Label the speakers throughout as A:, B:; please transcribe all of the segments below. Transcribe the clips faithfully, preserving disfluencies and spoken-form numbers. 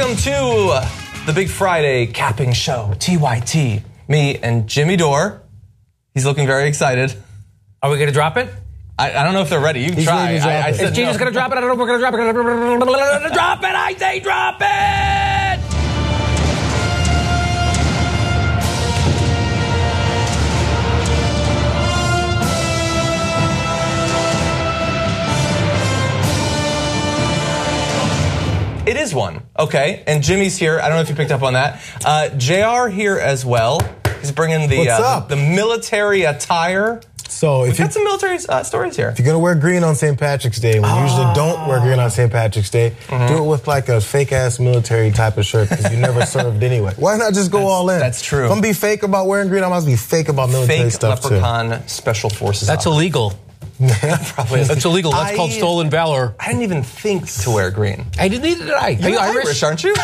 A: Welcome to the Big Friday capping show, T Y T. Me and Jimmy Dore. He's looking very excited.
B: Are we going to drop it?
A: I, I don't know if they're ready. You can
C: He's
A: try.
C: ready to drop
A: I, I
C: it.
A: said
B: Is Jesus
A: no.
B: going to drop it? I don't know if we're going to drop it. Drop it! I say drop it!
A: It is one, okay. And Jimmy's here. I don't know if you picked up on that. Uh, J R here as well. He's bringing the
C: What's
A: uh,
C: up?
A: the military attire.
C: So if
A: We've
C: you,
A: got some military uh, stories here.
C: if you're gonna wear green on Saint Patrick's Day, we
A: Oh.
C: usually don't wear green on Saint Patrick's Day.
A: Mm-hmm.
C: Do it with like a fake ass military type of shirt because you never served anyway. Why not just go
A: That's-
C: all in?
A: that's true.
C: If I'm be fake about wearing green, I must be fake about military
A: Fake
C: stuff
A: leprechaun special forces.
B: That's
A: op-
B: illegal.
A: Probably is.
B: That's illegal. That's
A: I-
B: called stolen valor.
A: I didn't even think to wear green.
B: I didn't either did I. Are
A: You're
B: you
A: Irish?
B: Irish?
A: aren't you?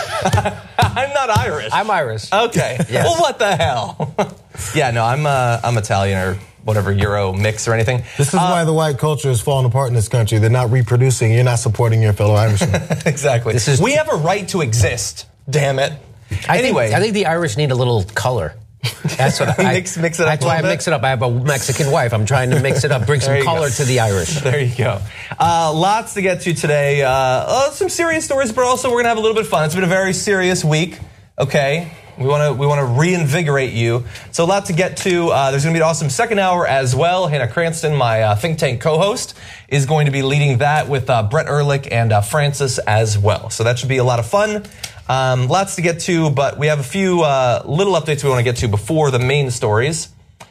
A: I'm not Irish.
B: I'm Irish.
A: Okay.
B: Yes.
A: Well, what the hell? yeah, no, I'm uh, I'm Italian or whatever, Euro mix or anything.
C: This is
A: Uh,
C: why the white culture is falling apart in this country. They're not reproducing. You're not supporting your fellow Irishmen.
A: exactly.
B: This is-
A: we have a right to exist. Damn it.
B: I
A: anyway,
B: think, I think the Irish need a little color. That's what I
A: Mix- mix it up
B: That's
A: a
B: why I
A: little
B: mix
A: bit?
B: it up. I have a Mexican wife. I'm trying to mix it up, bring
A: There
B: some
A: you
B: color
A: go.
B: to the Irish.
A: There you go. Uh, lots to get to today. Uh, uh, some serious stories, but also we're gonna have a little bit of fun. It's been a very serious week. Okay, we want to we want to reinvigorate you. So a lot to get to. Uh, there's gonna be an awesome second hour as well. Hannah Cranston, my uh, think tank co-host, is going to be leading that with uh, Brett Ehrlich and uh, Francis as well. So that should be a lot of fun. Um, lots to get to, but we have a few uh, little updates we want to get to before the main stories.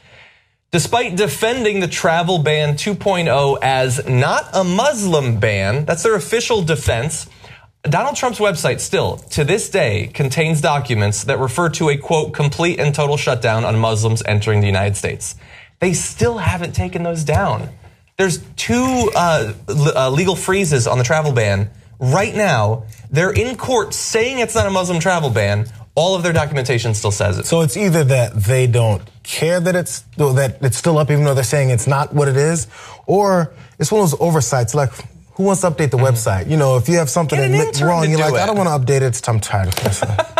A: Despite defending the travel ban two point oh as not a Muslim ban, that's their official defense, Donald Trump's website still, to this day, contains documents that refer to a, quote, complete and total shutdown on Muslims entering the United States. They still haven't taken those down. There's two uh, uh, legal freezes on the travel ban right now. They're in court saying it's not a Muslim travel ban. All of their documentation still says it.
C: So it's either that they don't care that it's that it's still up, even though they're saying it's not what it is, or it's one of those oversights. Like, who wants to update the mm-hmm. website? You know, if you have something
A: Get an
C: that's
A: intern
C: wrong,
A: to
C: you're
A: do
C: like,
A: it.
C: I don't want to update it. It's, I'm tired of this.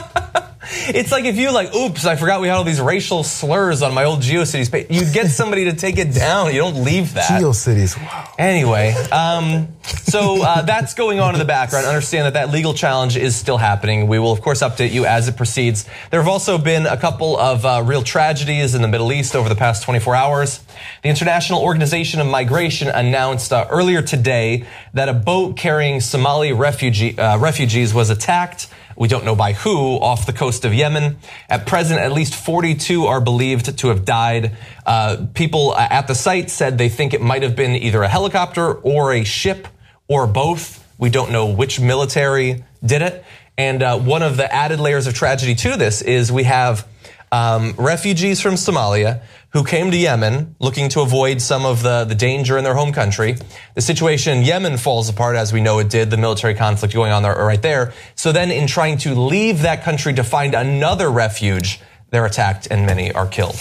A: It's like if you like, oops, I forgot we had all these racial slurs on my old GeoCities page. You get somebody to take it down. You don't leave that.
C: GeoCities, wow.
A: Anyway, um, so uh, that's going on in the background. Understand that that legal challenge is still happening. We will, of course, update you as it proceeds. There have also been a couple of uh, real tragedies in the Middle East over the past twenty-four hours. The International Organization of Migration announced uh, earlier today that a boat carrying Somali refugee, uh, refugees was attacked. We don't know by who, off the coast of Yemen. At present, at least forty-two are believed to have died. Uh, people at the site said they think it might have been either a helicopter or a ship or both. We don't know which military did it. And uh, one of the added layers of tragedy to this is we have um, refugees from Somalia who came to Yemen looking to avoid some of the, the danger in their home country. The situation in Yemen falls apart, as we know it did, the military conflict going on there right there. So then in trying to leave that country to find another refuge, they're attacked and many are killed.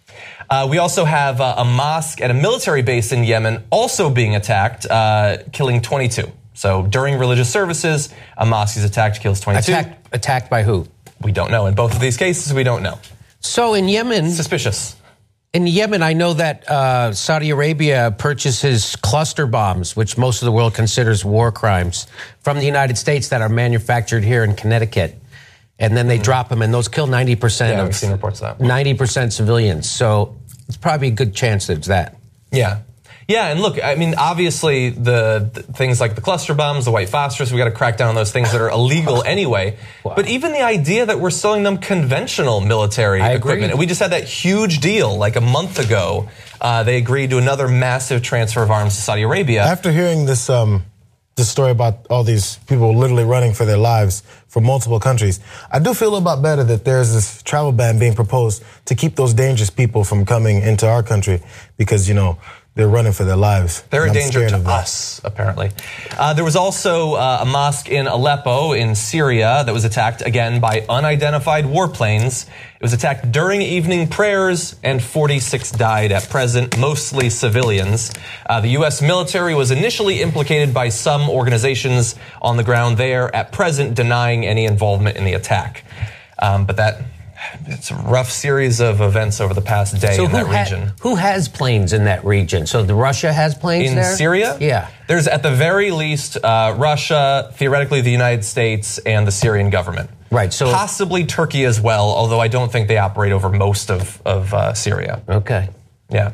A: Uh, we also have uh, a mosque at a military base in Yemen also being attacked, uh, killing twenty-two. So during religious services, a mosque is attacked, kills twenty-two.
B: Attacked, attacked by who?
A: We don't know. In both of these cases, we don't know.
B: So in Yemen,
A: Suspicious.
B: in Yemen, I know that uh, Saudi Arabia purchases cluster bombs, which most of the world considers war crimes, from the United States that are manufactured here in Connecticut. And then they mm-hmm. drop them, and those kill ninety percent
A: Yeah,
B: of
A: we've seen reports of that.
B: ninety percent civilians. So it's probably a good chance that it's that.
A: Yeah. Yeah, and look, I mean, obviously, the, the things like the cluster bombs, the white phosphorus, we got to crack down on those things that are illegal anyway.
B: Wow.
A: But even the idea that we're selling them conventional military
B: I
A: equipment,
B: agree.
A: and we just had that huge deal like a month ago. Uh, they agreed to another massive transfer of arms to Saudi Arabia.
C: After hearing this, um, this story about all these people literally running for their lives from multiple countries, I do feel a lot better that there's this travel ban being proposed to keep those dangerous people from coming into our country, because, you know, they're running for their lives.
A: They're a
C: I'm
A: danger
C: scared
A: to
C: of them.
A: us, apparently. Uh, there was also uh, a mosque in Aleppo in Syria that was attacked again by unidentified warplanes. It was attacked during evening prayers, and forty-six died at present, mostly civilians. Uh, the U S military was initially implicated by some organizations on the ground there, at present denying any involvement in the attack. Um, but that... It's a rough series of events over the past day
B: so
A: in
B: who
A: that
B: ha-
A: region.
B: Who has planes in that region? So the Russia has planes
A: in
B: there?
A: Syria?
B: Yeah.
A: There's at the very least uh, Russia, theoretically the United States, and the Syrian government.
B: Right. So
A: possibly Turkey as well, although I don't think they operate over most of, of uh, Syria.
B: Okay.
A: Yeah.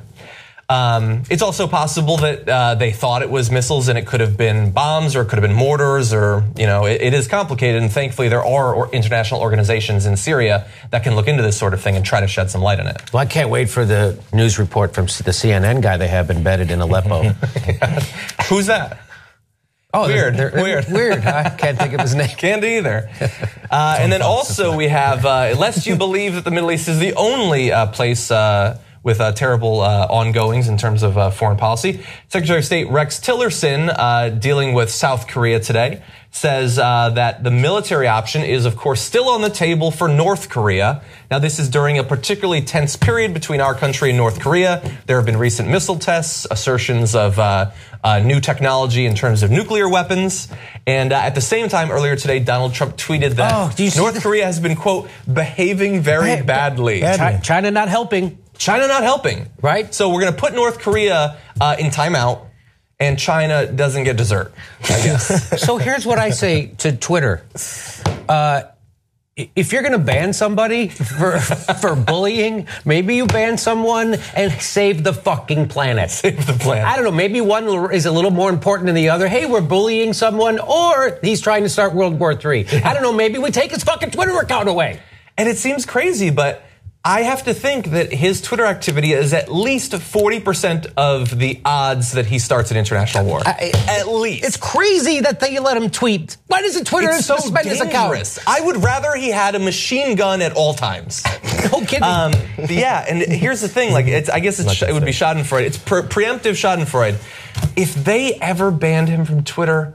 A: Um, it's also possible that uh, they thought it was missiles and it could have been bombs or it could have been mortars, or, you know, it, it is complicated. And thankfully there are or international organizations in Syria that can look into this sort of thing and try to shed some light on it.
B: Well, I can't wait for the news report from the C N N guy they have embedded in Aleppo.
A: Who's that?
B: Oh,
A: weird,
B: they're, they're,
A: weird.
B: Weird. I can't think of his name.
A: Can't either. Uh, and then also we have, uh, lest you believe that the Middle East is the only uh, place uh, with uh, terrible uh, ongoings in terms of uh, foreign policy. Secretary of State Rex Tillerson, uh, dealing with South Korea today, says uh, that the military option is, of course, still on the table for North Korea. Now, this is during a particularly tense period between our country and North Korea. There have been recent missile tests, assertions of uh, uh, new technology in terms of nuclear weapons. And uh, at the same time, earlier today, Donald Trump tweeted that
B: oh, do you see
A: North
B: the-
A: Korea has been, quote, behaving very
B: Ba-
A: badly.
B: Chi- China not helping.
A: China not helping.
B: Right.
A: So we're going to put North Korea uh, in timeout, and China doesn't get dessert, I guess.
B: So here's what I say to Twitter. Uh, if you're going to ban somebody for for bullying, maybe you ban someone and save the fucking planet.
A: Save the planet.
B: I don't know. Maybe one is a little more important than the other. Hey, we're bullying someone, or he's trying to start World War Three. I don't know. Maybe we take his fucking Twitter account away.
A: And it seems crazy, but I have to think that his Twitter activity is at least forty percent of the odds that he starts an international war.
B: I,
A: at least.
B: It's crazy that they let him tweet. Why doesn't Twitter
A: It's so
B: suspend his account?
A: dangerous. I would rather he had a machine gun at all times.
B: No kidding.
A: Um, yeah, and here's the thing. Like, it's, I guess it's, it would be Schadenfreude. It's pre- preemptive Schadenfreude. If they ever banned him from Twitter,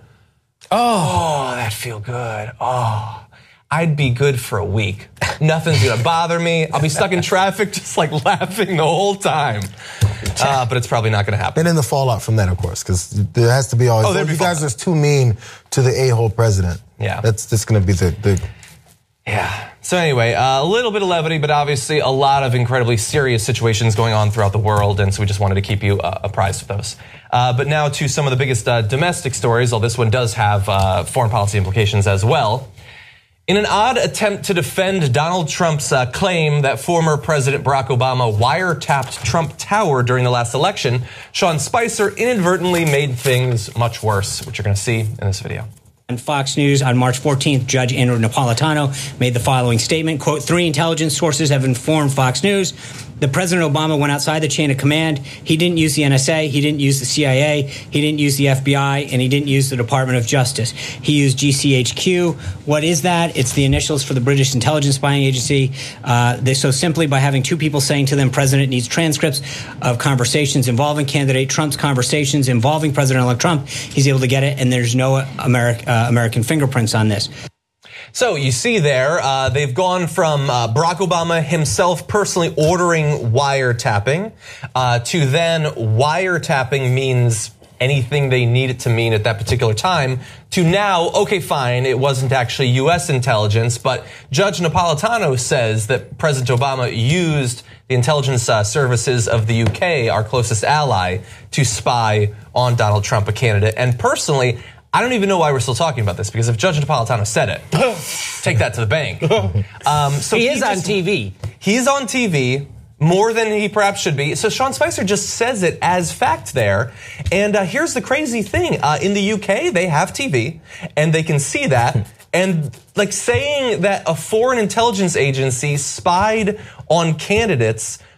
A: oh, that'd feel good. Oh. I'd be good for a week. Nothing's gonna bother me. I'll be stuck in traffic just like laughing the whole time. Uh, but it's probably not gonna happen.
C: And then the fallout from that, of course, because there has to be always,
A: Oh,
C: oh,
A: there'd be
C: you guys
A: fallout.
C: are too mean to the a-hole president.
A: Yeah.
C: That's just gonna be the, the
A: Yeah. So anyway, uh, a little bit of levity, but obviously a lot of incredibly serious situations going on throughout the world, and so we just wanted to keep you uh, apprised of those. Uh, but now to some of the biggest uh, domestic stories, although this one does have uh, foreign policy implications as well. In an odd attempt to defend Donald Trump's uh, claim that former President Barack Obama wiretapped Trump Tower during the last election, Sean Spicer inadvertently made things much worse, which you're going to see in this video.
D: On Fox News on March fourteenth, Judge Andrew Napolitano made the following statement, quote, three intelligence sources have informed Fox News that President Obama went outside the chain of command. He didn't use the N S A, he didn't use the C I A, he didn't use the F B I, and he didn't use the Department of Justice. He used G C H Q. What is that? It's the initials for the British intelligence spying agency. Uh, they, so simply by having two people saying to them, President needs transcripts of conversations involving candidate Trump's conversations involving President-elect Trump, he's able to get it, and there's no American uh, American fingerprints on this.
A: So you see there, uh, they've gone from uh, Barack Obama himself personally ordering wiretapping uh, to then wiretapping means anything they need it to mean at that particular time, to now, okay, fine, it wasn't actually U S intelligence, but Judge Napolitano says that President Obama used the intelligence uh, services of the U K, our closest ally, to spy on Donald Trump, a candidate. And personally, I don't even know why we're still talking about this, because if Judge Napolitano said it, take that to the bank. Um, so
B: he,
A: he
B: is
A: just,
B: on T V.
A: He's on T V more than he perhaps should be. So Sean Spicer just says it as fact there. And uh, here's the crazy thing. Uh, in the U K, they have T V, and they can see that. And like saying that a foreign intelligence agency spied on candidates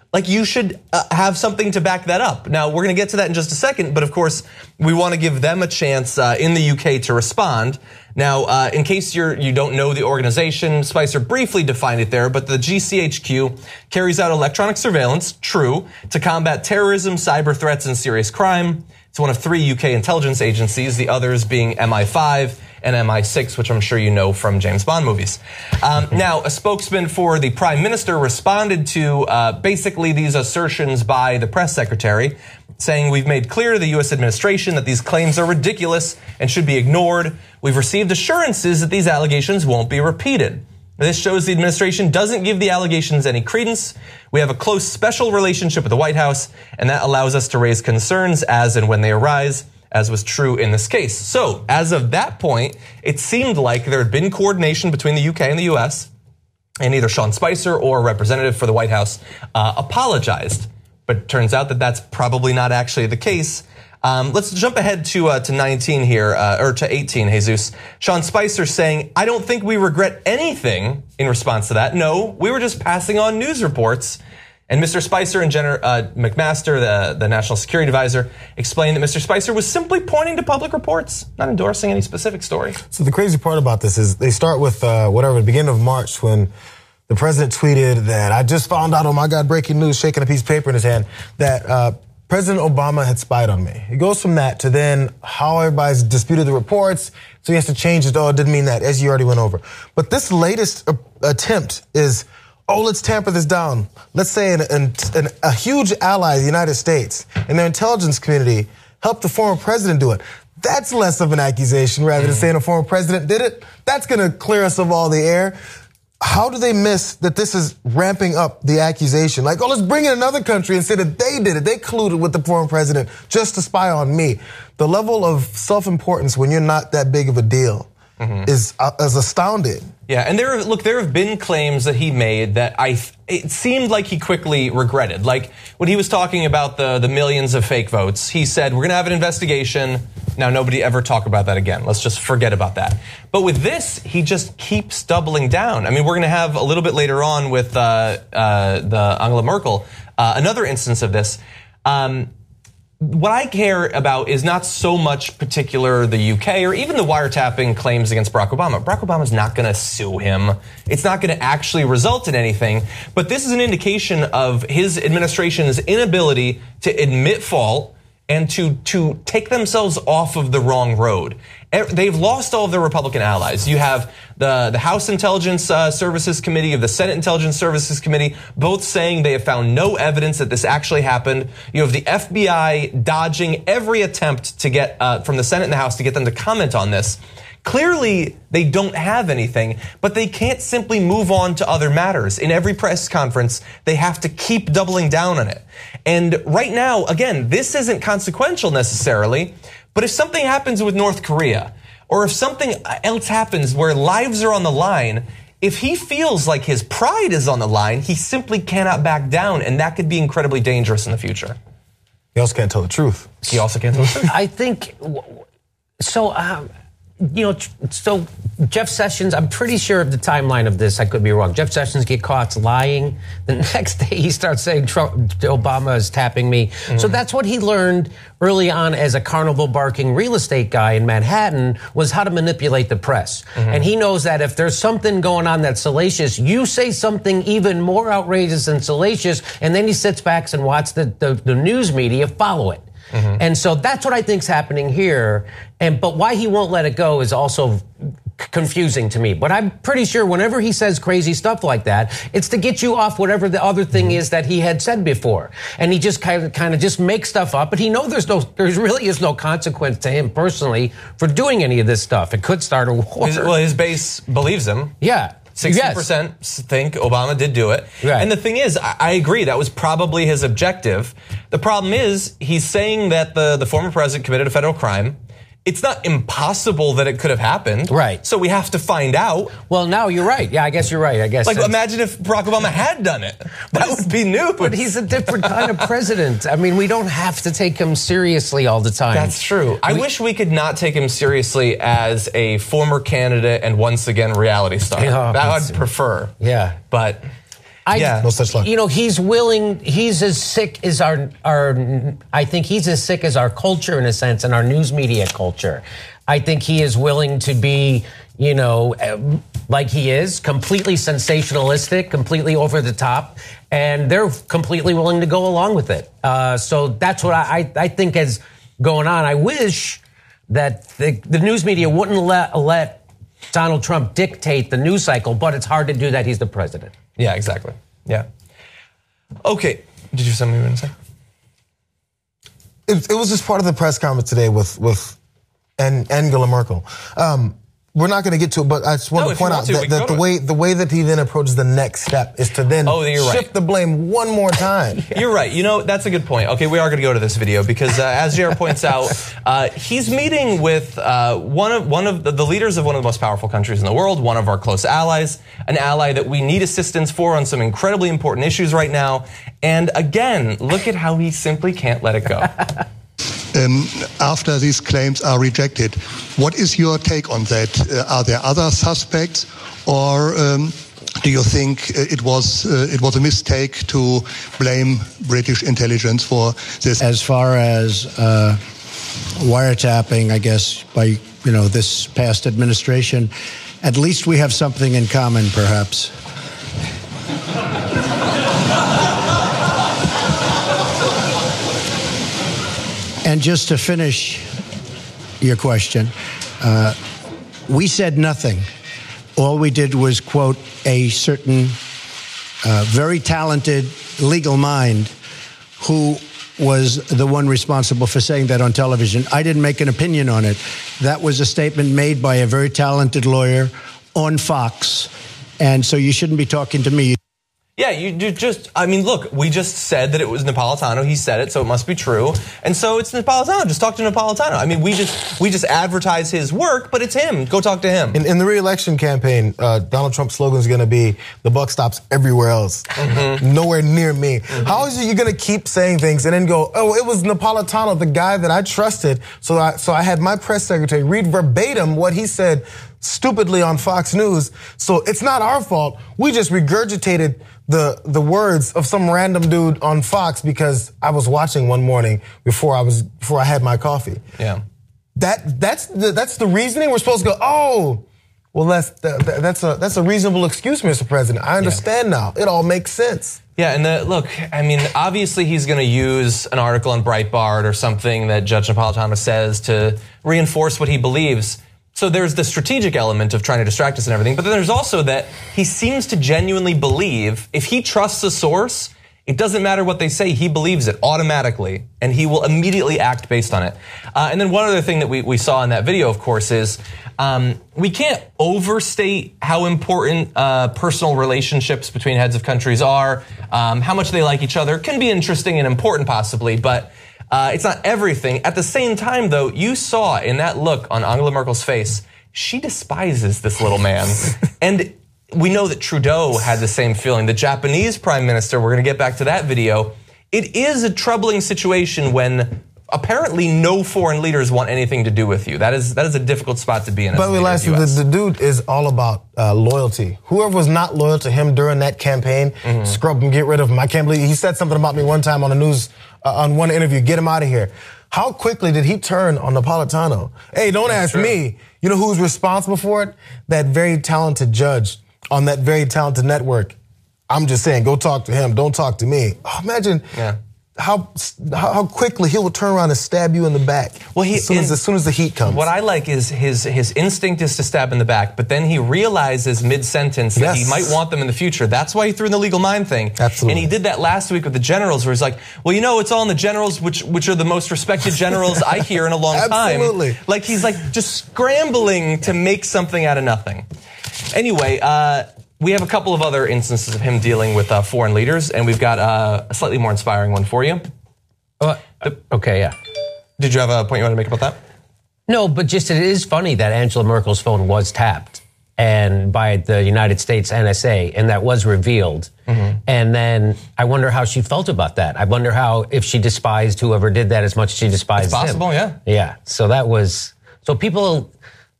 A: like you should uh, have something to back that up. Now, we're going to get to that in just a second, but of course, we want to give them a chance uh, in the U K to respond. Now, uh, in case you're, you don't know the organization, Spicer briefly defined it there, but the G C H Q carries out electronic surveillance, true, to combat terrorism, cyber threats, and serious crime. It's one of three U K intelligence agencies, the others being M I five and M I six, which I'm sure you know from James Bond movies. Um, now, a spokesman for the Prime Minister responded to uh, basically these assertions by the press secretary, saying, we've made clear to the U S administration that these claims are ridiculous and should be ignored. We've received assurances that these allegations won't be repeated. This shows the administration doesn't give the allegations any credence. We have a close special relationship with the White House, and that allows us to raise concerns as and when they arise, as was true in this case. So, as of that point, it seemed like there had been coordination between the U K and the U S, and either Sean Spicer or a representative for the White House uh, apologized. But it turns out that that's probably not actually the case. Um, let's jump ahead to uh, to nineteen here, uh, or to eighteen, Jesus. Sean Spicer saying, I don't think we regret anything in response to that. No, we were just passing on news reports. And Mister Spicer and Jenner uh, McMaster, the, the National Security Advisor, explained that Mister Spicer was simply pointing to public reports, not endorsing any specific story.
C: So the crazy part about this is they start with uh, whatever, the beginning of March, when the president tweeted that I just found out, oh my God, breaking news, shaking a piece of paper in his hand, that uh, President Obama had spied on me. It goes from that to then how everybody's disputed the reports, so he has to change it. Oh, it didn't mean that, as you already went over. But this latest attempt is, oh, let's tamper this down. Let's say an, an, an, a huge ally of the United States and their intelligence community helped the former president do it. That's less of an accusation rather than saying a former president did it. That's going to clear us of all the air. How do they miss that this is ramping up the accusation? Like, oh, let's bring in another country and say that they did it. They colluded with the former president just to spy on me. The level of self-importance when you're not that big of a deal mm-hmm. is, uh, is astounding.
A: Yeah, and there, look, there have been claims that he made that I, it seemed like he quickly regretted. Like when he was talking about the, the millions of fake votes, he said, we're going to have an investigation. Now, nobody ever talk about that again. Let's just forget about that. But with this, he just keeps doubling down. I mean, we're going to have a little bit later on with uh, uh, the Angela Merkel, uh, another instance of this. Um, What I care about is not so much particular the U K or even the wiretapping claims against Barack Obama. Barack Obama's not going to sue him. It's not going to actually result in anything. But this is an indication of his administration's inability to admit fault and to to take themselves off of the wrong road. They've lost all of their Republican allies. You have the, the House Intelligence uh, Services Committee of the Senate Intelligence Services Committee, both saying they have found no evidence that this actually happened. You have the F B I dodging every attempt to get uh, from the Senate and the House to get them to comment on this. Clearly, they don't have anything, but they can't simply move on to other matters. In every press conference, they have to keep doubling down on it. And right now, again, this isn't consequential necessarily, but if something happens with North Korea, or if something else happens where lives are on the line, if he feels like his pride is on the line, he simply cannot back down, and that could be incredibly dangerous in the future.
C: He also can't tell the truth.
A: He also can't tell the truth.
B: I think, so, um, you know, so Jeff Sessions, I'm pretty sure of the timeline of this. I could be wrong. Jeff Sessions get caught lying. The next day he starts saying Trump, Obama is tapping me. Mm-hmm. So that's what he learned early on as a carnival barking real estate guy in Manhattan, was how to manipulate the press. Mm-hmm. And he knows that if there's something going on that's salacious, you say something even more outrageous than salacious, and then he sits back and watches the, the, the news media follow it. Mm-hmm. And so that's what I think's happening here. And but why he won't let it go is also confusing to me. But I'm pretty sure whenever he says crazy stuff like that, it's to get you off whatever the other thing is that he had said before. And he just kind of kind of just makes stuff up. But he knows there's no there really is no consequence to him personally for doing any of this stuff. It could start a war.
A: His, well, his base believes him.
B: Yeah.
A: sixty percent yes. think Obama did do it. Right. And the thing is, I, I agree, that was probably his objective. The problem is, he's saying that the, the former president committed a federal crime. It's not impossible that it could have happened.
B: Right.
A: So we have to find out.
B: Well, no, you're right. Yeah, I guess you're right. I guess.
A: Like, imagine if Barack Obama had done it. That would be news.
B: But he's a different kind of president. I mean, we don't have to take him seriously all the time.
A: That's true. We, I wish we could not take him seriously as a former candidate and once again reality star. Yeah, that I'd prefer.
B: Yeah.
A: But
B: I,
A: Yeah.
C: No such luck.
B: You know, he's willing. He's as sick as our our. I think he's as sick as our culture in a sense, and our news media culture. I think he is willing to be, you know, like he is, completely sensationalistic, completely over the top, and they're completely willing to go along with it. Uh, so that's what I, I I think is going on. I wish that the, the news media wouldn't let let Donald Trump dictate the news cycle, but it's hard to do that. He's the president.
A: Yeah, exactly. Yeah. Okay. Did you have something you were going to say?
C: It, it was just part of the press conference today with with and Angela Merkel. Um, we're not going to get to it, but I just want
A: No,
C: to
A: if you
C: point
A: want
C: out
A: to,
C: that,
A: we can
C: that
A: go
C: the
A: to
C: way the way that he then approaches the next step is to then
A: Oh, you're right.
C: shift the blame one more time.
A: You're right. You know, that's a good point. Okay, we are going to go to this video because, uh, as J R points out, uh, he's meeting with uh, one of one of the, the leaders of one of the most powerful countries in the world, one of our close allies, an ally that we need assistance for on some incredibly important issues right now. And again, look at how he simply can't let it go.
E: Um, after these claims are rejected, what is your take on that? Uh, are there other suspects, or um, do you think uh, it was uh, it was a mistake to blame British intelligence for this?
F: As far as uh, wiretapping, I guess by you know this past administration, at least we have something in common, perhaps. And just to finish your question, uh, we said nothing. All we did was quote a certain uh, very talented legal mind who was the one responsible for saying that on television. I didn't make an opinion on it. That was a statement made by a very talented lawyer on Fox. And so you shouldn't be talking to me.
A: Yeah, you you just, I mean, look, we just said that it was Napolitano. He said it, so it must be true. And so it's Napolitano. Just talk to Napolitano. I mean, we just we just advertise his work, but it's him. Go talk to him.
C: In, in the re-election campaign, uh, Donald Trump's slogan is going to be, the buck stops everywhere else, mm-hmm. nowhere near me. Mm-hmm. How is it you're going to keep saying things and then go, oh, it was Napolitano, the guy that I trusted, so I, so I had my press secretary read verbatim what he said stupidly on Fox News, so it's not our fault. We just regurgitated the the words of some random dude on Fox because I was watching one morning before I was before I had my coffee.
A: Yeah.
C: That that's the that's the reasoning. We're supposed to go, oh, well that's that, that's a that's a reasonable excuse, Mister President. I understand yeah. now. It all makes sense.
A: Yeah, and the, look, I mean, obviously he's going to use an article in Breitbart or something that Judge Napolitano says to reinforce what he believes. So there's the strategic element of trying to distract us and everything, but then there's also that he seems to genuinely believe if he trusts a source, it doesn't matter what they say, he believes it automatically, and he will immediately act based on it. Uh, and then one other thing that we, we saw in that video, of course, is um, we can't overstate how important uh, personal relationships between heads of countries are, um, how much they like each other. Can be interesting and important possibly, but Uh, it's not everything. At the same time, though, you saw in that look on Angela Merkel's face, she despises this little man. And we know that Trudeau had the same feeling. The Japanese prime minister, we're going to get back to that video. It is a troubling situation when apparently no foreign leaders want anything to do with you. That is that is a difficult spot to be in.
C: By the way, last the, the dude is all about uh, loyalty. Whoever was not loyal to him during that campaign, mm-hmm. scrub him, get rid of him. I can't believe he said something about me one time on the news, uh, on one interview. Get him out of here. How quickly did he turn on Napolitano? Hey, don't
A: That's
C: ask
A: true.
C: me. You know who's responsible for it? That very talented judge on that very talented network. I'm just saying, go talk to him. Don't talk to me. Oh, imagine.
A: Yeah.
C: How how quickly he will turn around and stab you in the back.
A: Well, he,
C: as, soon as, as soon as the heat comes.
A: What I like is his his instinct is to stab in the back, but then he realizes mid-sentence that
C: yes.
A: he might want them in the future. That's why he threw in the legal mind thing.
C: Absolutely.
A: And he did that last week with the generals, where he's like, well, you know, it's all in the generals, which which are the most respected generals I hear in a long time.
C: Absolutely.
A: Like he's like just scrambling to make something out of nothing. Anyway, uh, we have a couple of other instances of him dealing with uh, foreign leaders, and we've got uh, a slightly more inspiring one for you.
B: Uh, okay, yeah.
A: Did you have a point you want to make about that?
B: No, but just it is funny that Angela Merkel's phone was tapped and by the United States N S A, and that was revealed. Mm-hmm. And then I wonder how she felt about that. I wonder how, if she despised whoever did that as much as she despised
A: It's possible,
B: him.
A: yeah.
B: Yeah, so that was, so people,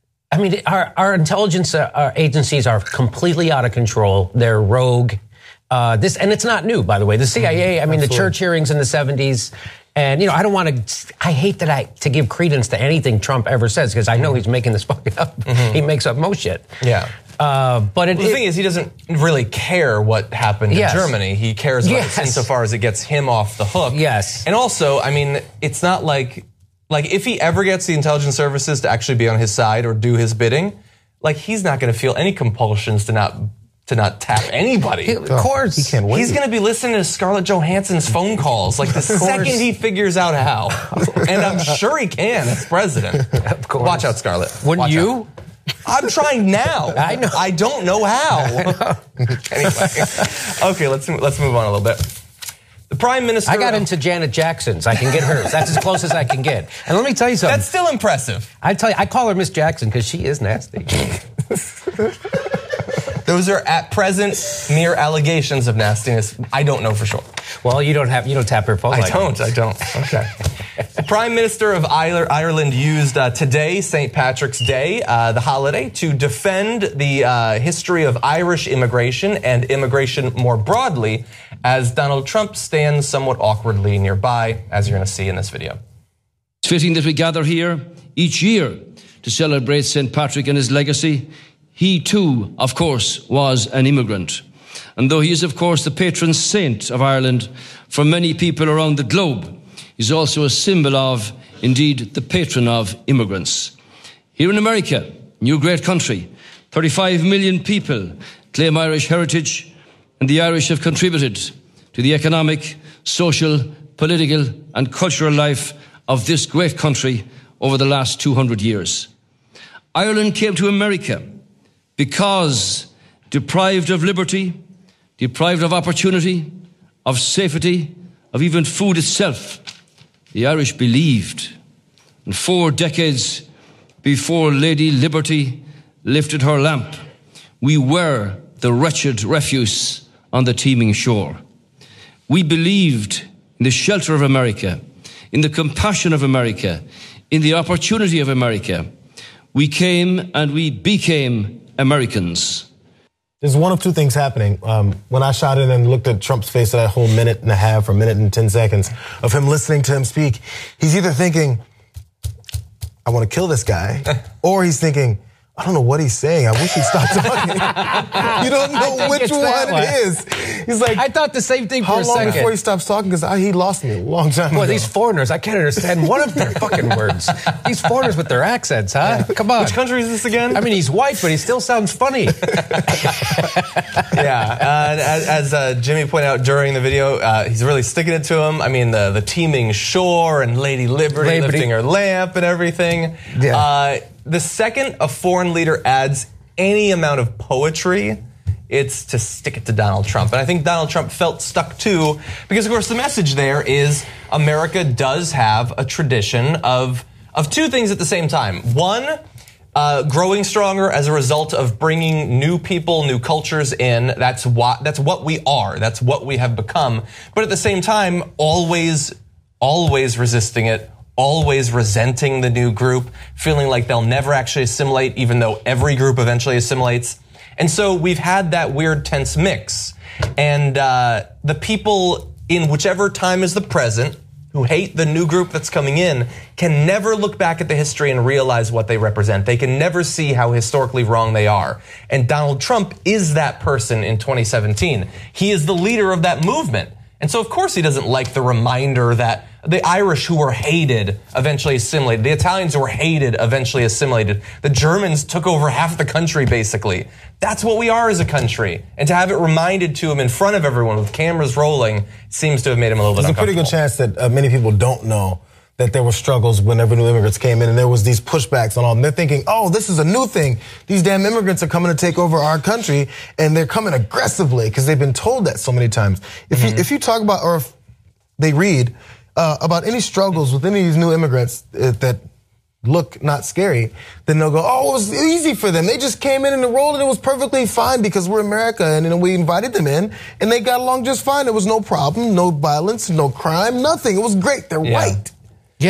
B: I mean, our, our intelligence uh, our agencies are completely out of control. They're rogue. Uh, this and it's not new, by the way. The C I A, I mean, Absolutely. the church hearings in the seventies. And, you know, I don't want to, I hate that I, to give credence to anything Trump ever says, because I know he's making this fucking up. Mm-hmm. He makes up most shit.
A: Yeah.
B: Uh, but it,
A: well, the
B: it,
A: thing is, he doesn't really care what happened yes. in Germany. He cares about yes. it insofar as it gets him off the hook.
B: Yes.
A: And also, I mean, it's not like, like if he ever gets the intelligence services to actually be on his side or do his bidding, like he's not going to feel any compulsions to not to not tap anybody.
B: He, of course.
C: He can't wait.
A: He's going to be listening to Scarlett Johansson's phone calls like the second he figures out how. And I'm sure he can as president.
B: Of course.
A: Watch out, Scarlett.
B: Wouldn't
A: Watch
B: you?
A: Out. I'm trying now.
B: I know.
A: I don't know how. Know. Anyway. Okay, let's let's move on a little bit. The Prime Minister...
B: I got into Janet Jackson's. I can get hers. That's as close as I can get. And let me tell you something.
A: That's still impressive.
B: I tell you, I call her Miss Jackson because she is nasty.
A: Those are at present mere allegations of nastiness. I don't know for sure.
B: Well, you don't have you don't tap her phone.
A: I
B: like
A: don't. I don't. Okay. The Prime Minister of Ireland used uh, today, Saint Patrick's Day, uh, the holiday, to defend the uh, history of Irish immigration and immigration more broadly, as Donald Trump stands somewhat awkwardly nearby, as you're going to see in this video.
G: It's fitting that we gather here each year to celebrate Saint Patrick and his legacy. He too, of course, was an immigrant. And though he is, of course, the patron saint of Ireland for many people around the globe, he's also a symbol of, indeed, the patron of immigrants. Here in America, new great country, thirty-five million people claim Irish heritage, and the Irish have contributed to the economic, social, political, and cultural life of this great country over the last two hundred years. Ireland came to America because deprived of liberty, deprived of opportunity, of safety, of even food itself, the Irish believed. And four decades before Lady Liberty lifted her lamp, we were the wretched refuse on the teeming shore. We believed in the shelter of America, in the compassion of America, in the opportunity of America. We came and we became Americans.
C: There's one of two things happening. Um, when I shot in and looked at Trump's face for that whole minute and a half or minute and ten seconds of him listening to him speak, he's either thinking, I want to kill this guy, or he's thinking, I don't know what he's saying. I wish he'd stop talking. You don't know which one, one it is. He's like,
B: I thought the same thing for
C: how
B: a
C: long
B: second.
C: before he stops talking? Because he lost me a long time
B: Boy,
C: ago.
B: these foreigners, I can't understand one of their fucking words. These foreigners with their accents, huh? Yeah. Come on.
A: Which country is this again?
B: I mean, he's white, but he still sounds funny.
A: Yeah, uh, as, as uh, Jimmy pointed out during the video, uh, he's really sticking it to him. I mean, the, the teeming shore and Lady Liberty, Liberty lifting her lamp and everything.
C: Yeah.
A: Uh, the second a foreign leader adds any amount of poetry, it's to stick it to Donald Trump. And I think Donald Trump felt stuck too, because of course the message there is America does have a tradition of, of two things at the same time. One, uh, growing stronger as a result of bringing new people, new cultures in. That's what, that's what we are. That's what we have become. But at the same time, always, always resisting it. Always resenting the new group, feeling like they'll never actually assimilate, even though every group eventually assimilates. And so we've had that weird tense mix. And uh, the people in whichever time is the present who hate the new group that's coming in can never look back at the history and realize what they represent. They can never see how historically wrong they are. And Donald Trump is that person in twenty seventeen. He is the leader of that movement. And so, of course, he doesn't like the reminder that the Irish who were hated eventually assimilated. The Italians who were hated eventually assimilated. The Germans took over half the country, basically. That's what we are as a country. And to have it reminded to him in front of everyone with cameras rolling seems to have made him a little bit
C: There's
A: uncomfortable.
C: There's a pretty good chance that uh, many people don't know that there were struggles whenever new immigrants came in, and there was these pushbacks on all. And they're thinking, oh, this is a new thing. These damn immigrants are coming to take over our country, and they're coming aggressively because they've been told that so many times. If mm-hmm. you if you talk about, or if they read uh, about any struggles with any of these new immigrants uh, that look not scary, then they'll go, oh, it was easy for them. They just came in and enrolled, and it was perfectly fine because we're America, and you know, we invited them in, and they got along just fine. There was no problem, no violence, no crime, nothing. It was great. They're
A: yeah.
C: white.
B: Yeah.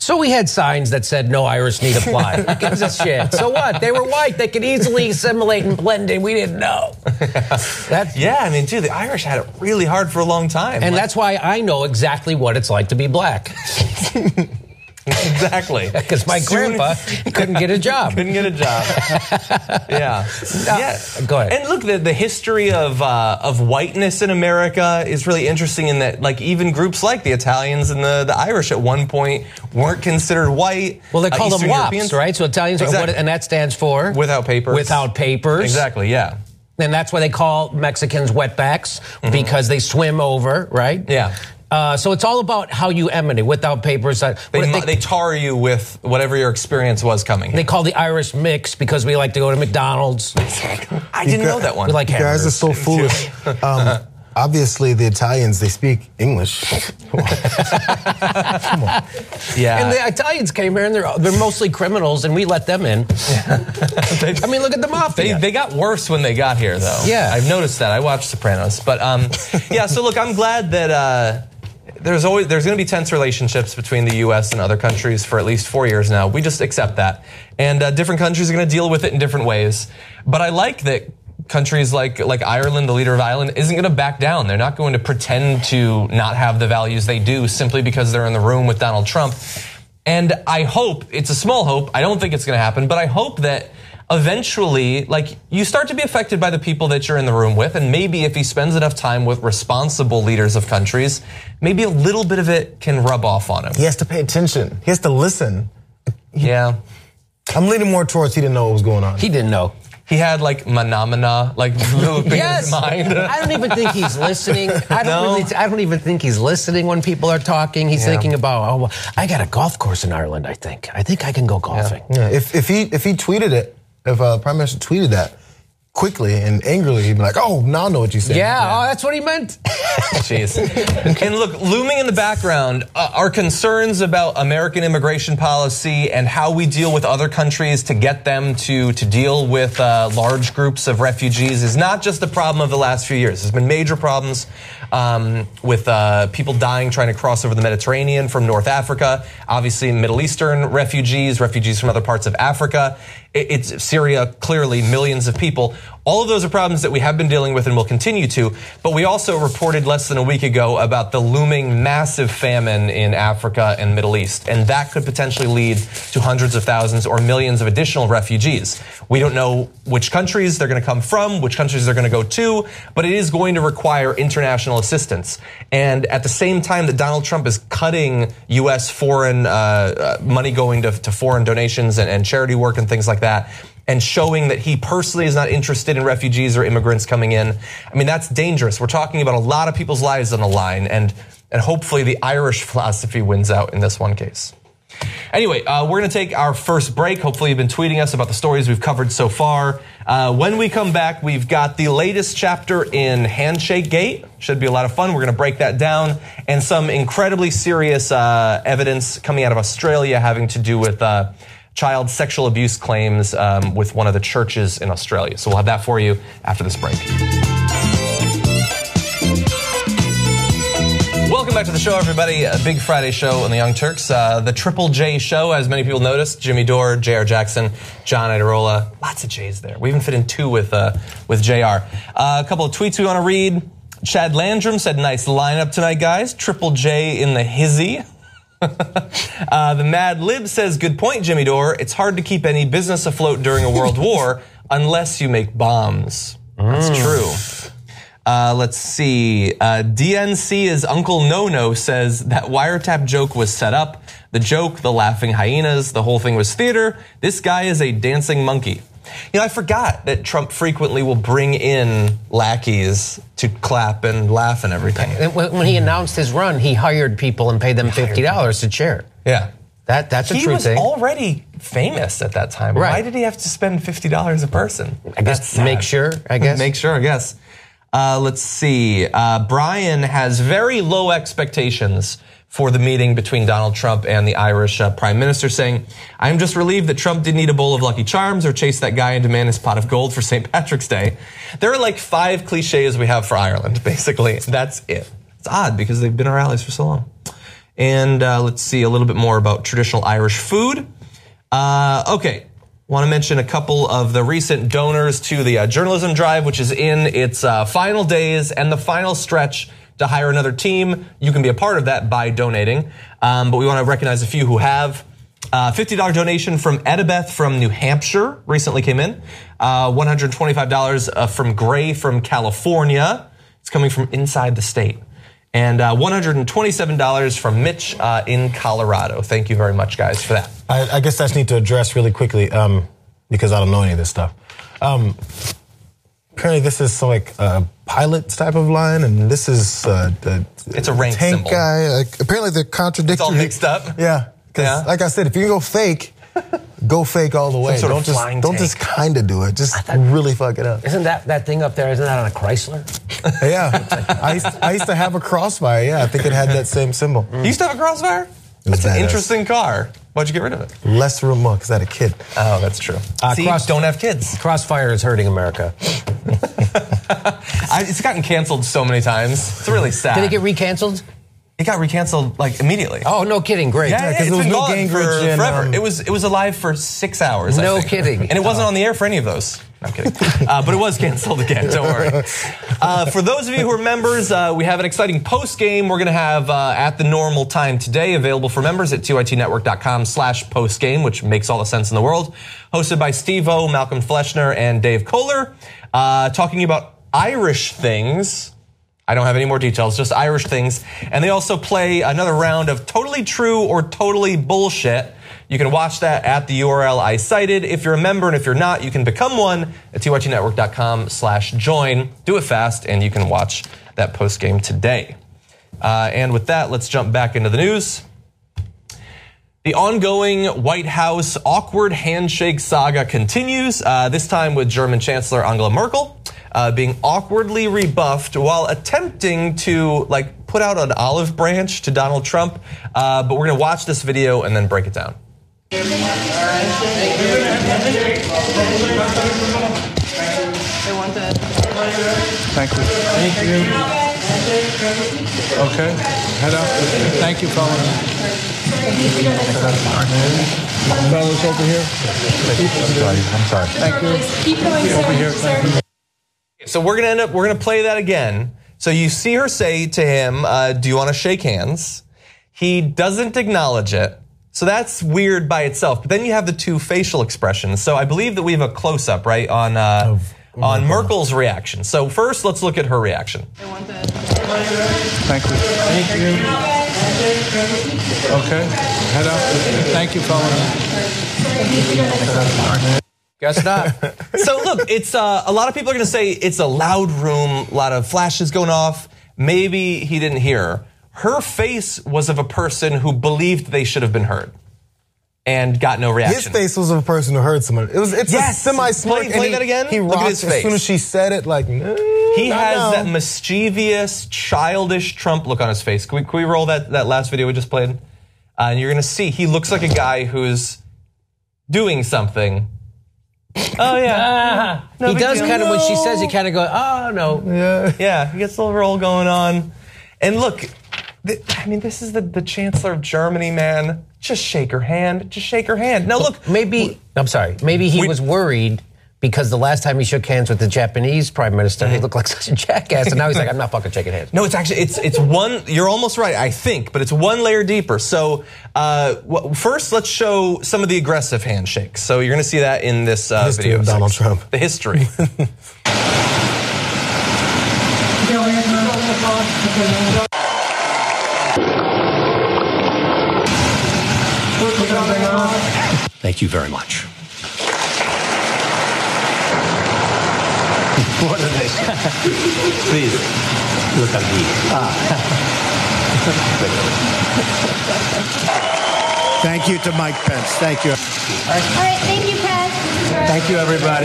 B: So we had signs that said no Irish need apply. Who gives a shit? So what? They were white. They could easily assimilate and blend in. We didn't know. That's,
A: Yeah, I mean, dude, the Irish had it really hard for a long time.
B: and
A: Like-
B: that's why I know exactly what it's like to be black.
A: Exactly.
B: Because my
A: Soon-
B: grandpa couldn't get a job.
A: Couldn't get a job. yeah. yeah.
B: Go ahead.
A: And look, the, the history of uh, of whiteness in America is really interesting in that, like, even groups like the Italians and the, the Irish at one point weren't considered white.
B: Well, they
A: Uh,
B: call them
A: Eastern
B: W A
A: Europeans-
B: Ps, right? So Italians, are what,
A: Exactly.
B: and that stands for?
A: Without papers.
B: Without papers.
A: Exactly, yeah.
B: And that's why they call Mexicans wetbacks, because they swim over, right?
A: Yeah.
B: Uh, so it's all about how you emanate without papers. Uh,
A: They,
B: what
A: they,
B: they,
A: they tar you with whatever your experience was coming.
B: they call the Irish mix because we like to go to McDonald's.
A: I didn't know that one.
B: We like
C: You guys are
B: hamburgers.
C: so foolish. Um, obviously, the Italians, they speak English.
A: yeah.
B: And the Italians came here and they're they're mostly criminals, and we let them in. I mean, look at the
A: They,
B: mafia.
A: they got worse when they got here, though.
B: Yeah.
A: I've noticed that. I watched Sopranos. But, um, yeah, so look, I'm glad that uh, there's always there's going to be tense relationships between the U S and other countries for at least four years now. We just accept that. And uh, different countries are going to deal with it in different ways. But I like that countries like like Ireland, the leader of Ireland, isn't going to back down. They're not going to pretend to not have the values they do simply because they're in the room with Donald Trump. And I hope, it's a small hope, I don't think it's going to happen, but I hope that eventually, like, you start to be affected by the people that you're in the room with, and maybe if he spends enough time with responsible leaders of countries, maybe a little bit of it can rub off on him.
C: He has to pay attention. He has to listen.
A: Yeah.
C: I'm leaning more towards he didn't know what was going on.
B: He didn't know.
A: He had like manamana, like looping
B: Yes,
A: in his mind.
B: I don't even think he's listening. I don't
A: No?
B: really. I don't even think he's listening when people are talking. He's
A: Yeah.
B: thinking about, oh, well, I got a golf course in Ireland. I think. I think I can go golfing.
C: Yeah, if if he if he tweeted it, if uh, Prime Minister tweeted that quickly and angrily, he'd be like, "Oh, now I know what you said."
B: Yeah, oh, that's what he meant.
A: Jeez. And look, looming in the background uh, are concerns about American immigration policy and how we deal with other countries to get them to, to deal with uh, large groups of refugees is not just a problem of the last few years. There's been major problems um, with uh, people dying trying to cross over the Mediterranean from North Africa, obviously Middle Eastern refugees, refugees from other parts of Africa. It's Syria, clearly millions of people. All of those are problems that we have been dealing with and will continue to. But we also reported less than a week ago about the looming massive famine in Africa and Middle East. And that could potentially lead to hundreds of thousands or millions of additional refugees. We don't know which countries they're going to come from, which countries they're going to go to, but it is going to require international assistance. And at the same time that Donald Trump is cutting U S foreign uh, money going to, to foreign donations and, and charity work and things like that, and showing that he personally is not interested in refugees or immigrants coming in. I mean, that's dangerous. We're talking about a lot of people's lives on the line, and, and hopefully the Irish philosophy wins out in this one case. Anyway, uh, we're going to take our first break. Hopefully you've been tweeting us about the stories we've covered so far. Uh, when we come back, we've got the latest chapter in Handshake Gate. Should be a lot of fun. We're going to break that down, and some incredibly serious uh, evidence coming out of Australia having to do with uh, child sexual abuse claims um, with one of the churches in Australia. So we'll have that for you after this break. Welcome back to the show, everybody. A big Friday show on the Young Turks. Uh, the Triple J show, as many people noticed. Jimmy Dore, J R. Jackson, John Idarola. Lots of J's there. We even fit in two with uh, with J R. Uh, a couple of tweets we want to read. Chad Landrum said, nice lineup tonight, guys. Triple J in the hizzy. uh, the Mad Lib says, good point, Jimmy Dore. It's hard to keep any business afloat during a world war unless you make bombs. That's
B: Mm.
A: true. Uh, let's see. Uh, D N C is Uncle No-No says that wiretap joke was set up. The joke, the laughing hyenas, the whole thing was theater. This guy is a dancing monkey. You know, I forgot that Trump frequently will bring in lackeys to clap and laugh and everything.
B: And when when he announced his run, he hired people and paid them fifty dollars to chair.
A: Yeah.
B: That that's a
A: He
B: true
A: was
B: thing.
A: already famous at that time.
B: Right.
A: Why did he have to spend fifty dollars a person?
B: I guess to make sure, I guess.
A: Make sure, I guess. Uh, let's see. Uh, Brian has very low expectations for the meeting between Donald Trump and the Irish uh, Prime Minister, saying, I'm just relieved that Trump didn't eat a bowl of Lucky Charms or chase that guy and demand his pot of gold for Saint Patrick's Day. There are like five cliches we have for Ireland, basically. That's it. It's odd because they've been our allies for so long. And uh, let's see a little bit more about traditional Irish food. Uh, okay, want to mention a couple of the recent donors to the uh, journalism drive, which is in its uh, final days and the final stretch to hire another team. You can be a part of that by donating. Um, but we want to recognize a few who have. Uh, fifty dollars donation from Edibeth from New Hampshire recently came in. Uh, one hundred twenty-five dollars uh, from Gray from California. It's coming from inside the state. And uh, one hundred twenty-seven dollars from Mitch uh, in Colorado. Thank you very much, guys, for that.
C: I, I guess I just need to address really quickly, um, because I don't know any of this stuff. Um, apparently this is some, like a pilot's type of line, and this is uh, the
A: It's a rank
C: tank
A: symbol.
C: guy. Like, apparently they're contradictory.
A: It's all mixed up.
C: Yeah. Because,
A: Yeah.
C: like I said, if you can go fake, go fake all the way.
A: sort of
C: Don't just
A: flying
C: don't
A: tank.
C: just kind of do it. Just really fuck it up.
B: Isn't that that thing up there? Isn't that on a Chrysler?
C: Yeah. I used, I used to have a Crossfire. Yeah, I think it had that same symbol.
A: You used to have a Crossfire?
C: was
A: That's an
C: badass.
A: interesting car. Why'd you get rid of it?
C: Less room because I had a kid.
A: Oh, that's true.
B: Uh,
A: See,
B: cross-
A: don't have kids.
B: Crossfire is hurting America.
A: I, it's gotten canceled so many times. It's really sad.
B: Did it get recanceled?
A: It got recanceled like immediately.
B: Oh, no kidding. Great.
A: yeah, yeah,
C: 'cause
A: it's
C: there was
A: been
C: no
A: gone for
C: Gingrich and,
A: forever.
C: um,
A: it was it was alive for six hours. I
B: No
A: think.
B: kidding.
A: And it wasn't on the air for any of those. No, I'm kidding. uh, but it was canceled again. Don't worry. Uh, for those of you who are members, uh, we have an exciting post game. We're going to have uh, at the normal time today, available for members at T Y T network dot com slash post game, which makes all the sense in the world. Hosted by Steve-O, Malcolm Fleschner, and Dave Kohler, uh, talking about Irish things. I don't have any more details, just Irish things. And they also play another round of Totally True or Totally Bullshit. You can watch that at the U R L I cited. If you're a member, and if you're not, you can become one at T Y T network dot com slash join. Do it fast, and you can watch that post game today. Uh, and with that, let's jump back into the news. The ongoing White House awkward handshake saga continues, uh, this time with German Chancellor Angela Merkel uh, being awkwardly rebuffed while attempting to like put out an olive branch to Donald Trump. Uh, but we're going to watch this video and then break it down.
H: Thank you. Thank you. Okay, head up. Thank you, fellas. Fellas over here. I'm sorry. Thank you.
I: Keep going,
H: Over here. Thank you.
A: So we're going to end up, we're going to play that again. So you see her say to him, uh, do you want to shake hands? He doesn't acknowledge it. So that's weird by itself. But then you have the two facial expressions. So I believe that we have a close-up, right, on uh, on Merkel's reaction. So first, let's look at her reaction.
H: Thank you. Thank you. Okay, head up. Thank you, fellas.
B: Guess not.
A: So look, it's uh, a lot of people are going to say it's a loud room, a lot of flashes going off. Maybe he didn't hear her. Her face was of a person who believed they should have been heard and got no reaction.
C: His face was of a person who heard someone. It was it's
A: Yes.
C: a semi-smirk.
A: Play-
C: and
A: play
C: he-
A: that again.
C: He
A: Look at
C: rocked
A: his
C: as
A: face.
C: soon as she said it. Like no,
A: He
C: not
A: has
C: now.
A: that mischievous, childish Trump look on his face. Can we, can we roll that, that last video we just played? Uh, and you're going to see he looks like a guy who's doing something. Oh, yeah. No
B: he
A: big
B: does
A: deal.
B: kind of, when she
A: No.
B: says, he kind of goes, oh, no.
C: Yeah.
A: Yeah, he gets a little roll going on. And look, th- I mean, this is the, the Chancellor of Germany, man. Just shake her hand. Just shake her hand. Now, look.
B: Maybe, I'm sorry, maybe he
A: We-
B: was worried because the last time he shook hands with the Japanese prime minister, he looked like such a jackass. And now he's like, I'm not fucking shaking hands.
A: No, it's actually, it's it's one, you're almost right, I think, but it's one layer deeper. So uh, wh- first, let's show some of the aggressive handshakes. So you're going to see that in this uh,
C: History
A: video.
C: of Donald Trump.
A: The history.
F: Thank you very much. What are they? Please, look at me. Thank you to Mike Pence. Thank you.
I: All right, thank you, Pat.
F: Thank you, everybody.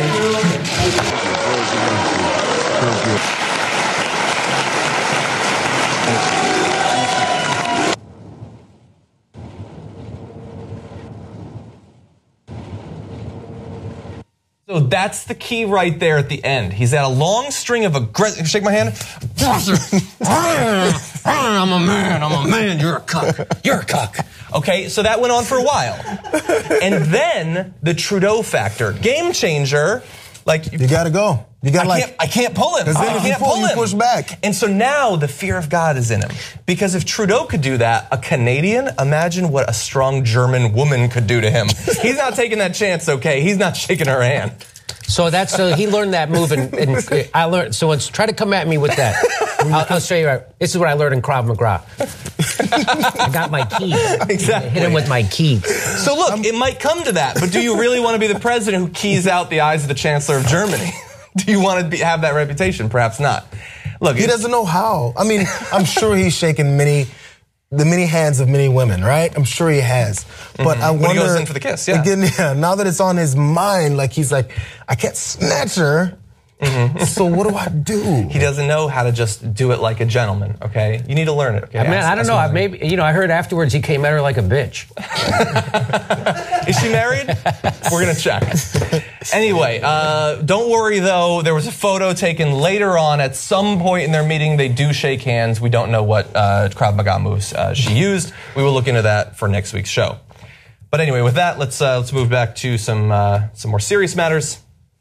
A: So that's the key right there at the end. He's at a long string of aggressive. Shake my hand. I'm a man, I'm a man, you're a cuck, you're a cuck. Okay, so that went on for a while. And then the Trudeau factor, game changer. Like
C: you gotta go. You gotta
A: I
C: like.
A: Can't, I can't pull him.
C: Then
A: I
C: if
A: can't
C: you pull,
A: pull
C: you
A: him.
C: push back.
A: And so now the fear of God is in him. Because if Trudeau could do that, a Canadian, imagine what a strong German woman could do to him. He's not taking that chance, okay? He's not shaking her hand.
B: So that's so he learned that move, and, and I learned. So let's try to come at me with that. I'll, I'll show you. This is what I learned in Krav Maga. I got my key.
A: Exactly.
B: I hit him with my key.
A: So look, um, it might come to that, but do you really want to be the president who keys out the eyes of the Chancellor of Germany? Do you want to be, have that reputation? Perhaps not. Look,
C: he doesn't know how. I mean, I'm sure he's shaken many, the many hands of many women, right? I'm sure he has. But
A: mm-hmm.
C: I wonder.
A: When he goes in for the kiss, yeah.
C: Again, yeah. Now that it's on his mind, like he's like, I can't snatch her. Mm-hmm. So what do I do?
A: He doesn't know how to just do it like a gentleman. Okay, you need to learn it. Okay,
B: I mean, I don't know. I maybe you know. I heard afterwards he came at her like a bitch.
A: Is she married? We're gonna check. Anyway, uh, don't worry though. There was a photo taken later on at some point in their meeting. They do shake hands. We don't know what uh, Krav Maga moves uh, she used. We will look into that for next week's show. But anyway, with that, let's uh, let's move back to some uh, some more serious matters.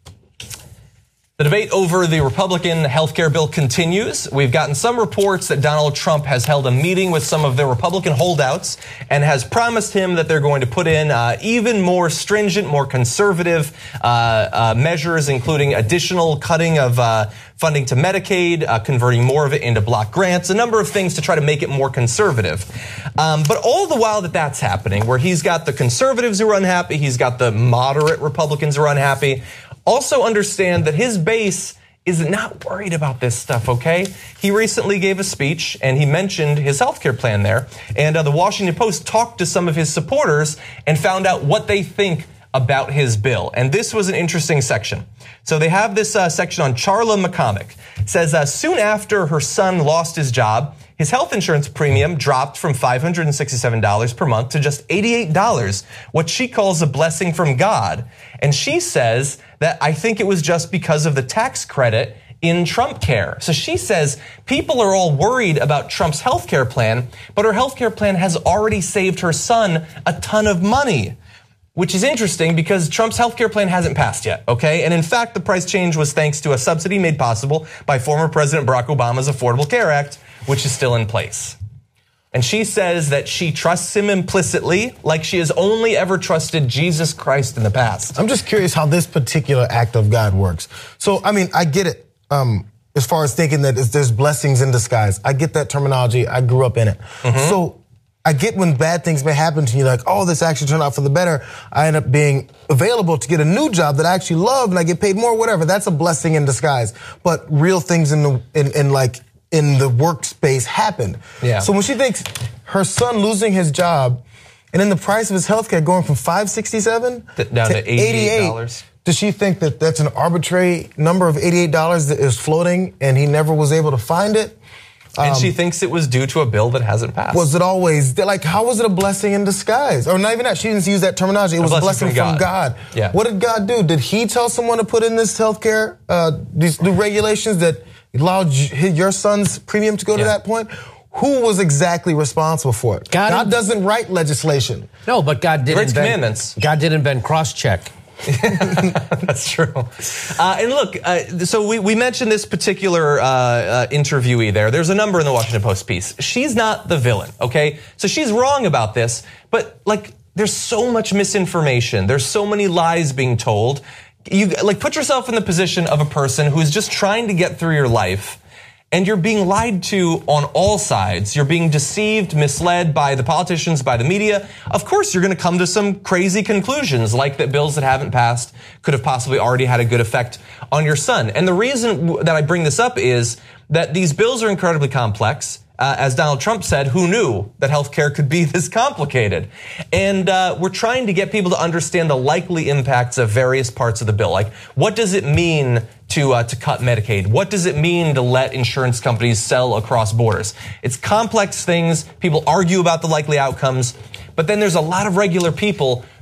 A: The debate over the Republican health care bill continues. We've gotten some reports that Donald Trump has held a meeting with some of the Republican holdouts and has promised him that they're going to put in uh, even more stringent, more conservative uh, uh, measures, including additional cutting of uh, funding to Medicaid, uh, converting more of it into block grants, a number of things to try to make it more conservative. Um, but all the while that that's happening, where he's got the conservatives who are unhappy, he's got the moderate Republicans who are unhappy, also understand that his base is not worried about this stuff, okay? He recently gave a speech, and he mentioned his health care plan there. And uh, the Washington Post talked to some of his supporters and found out what they think about his bill. And this was an interesting section. So they have this uh, section on Charla McCormick. It says, uh, soon after her son lost his job, his health insurance premium dropped from five hundred sixty-seven dollars per month to just eighty-eight dollars, what she calls a blessing from God. And she says that I think it was just because of the tax credit in Trump Care. So she says people are all worried about Trump's health care plan, but her health care plan has already saved her son a ton of money. Which is interesting because Trump's health care plan hasn't passed yet, okay? And in fact, the price change was thanks to a subsidy made possible by former President Barack Obama's Affordable Care Act, which is still in place. And she says that she trusts him implicitly, like she has only ever trusted Jesus Christ in the past.
C: I'm just curious how this particular act of God works. So, I mean, I get it. Um, as far as thinking that there's blessings in disguise. I get that terminology. I grew up in it. Mm-hmm. So, I get when bad things may happen to you, like, oh, this actually turned out for the better. I end up being available to get a new job that I actually love and I get paid more, whatever. That's a blessing in disguise. But real things in the, in, in like, in the workspace happened.
A: Yeah.
C: So when she thinks her son losing his job and then the price of his healthcare going from five sixty-seven
A: down to eighty-eight dollars.
C: Does she think that that's an arbitrary number of eighty-eight dollars that is floating and he never was able to find it?
A: And
C: Um,
A: she thinks it was due to a bill that hasn't passed.
C: Was it always, like, how was it a blessing in disguise? Or not even that, she didn't use that terminology. It was a blessing, blessing from, God. from God.
A: Yeah.
C: What did God do? Did he tell someone to put in this healthcare, uh, these new regulations that allowed your son's premium to go to
A: Yeah.
C: that point? Who was exactly responsible for it?
B: God,
C: God doesn't write legislation.
B: No, but God did
A: writes
B: invent
A: commandments.
B: God did invent cross-check.
A: That's true. Uh, and look, uh, so we, we mentioned this particular uh, uh, interviewee there. There's a number in the Washington Post piece. She's not the villain, okay? So she's wrong about this, but like there's so much misinformation. There's so many lies being told. You like put yourself in the position of a person who's just trying to get through your life. And you're being lied to on all sides. You're being deceived, misled by the politicians, by the media. Of course, you're going to come to some crazy conclusions, like that bills that haven't passed could have possibly already had a good effect on your son. And the reason that I bring this up is that these bills are incredibly complex. Uh, as Donald Trump said, who knew that healthcare could be this complicated? And uh, we're trying to get people to understand the likely impacts of various parts of the bill. Like, what does it mean to uh, to cut Medicaid? What does it mean to let insurance companies sell across borders? It's complex things. People argue about the likely outcomes. But then there's a lot of regular people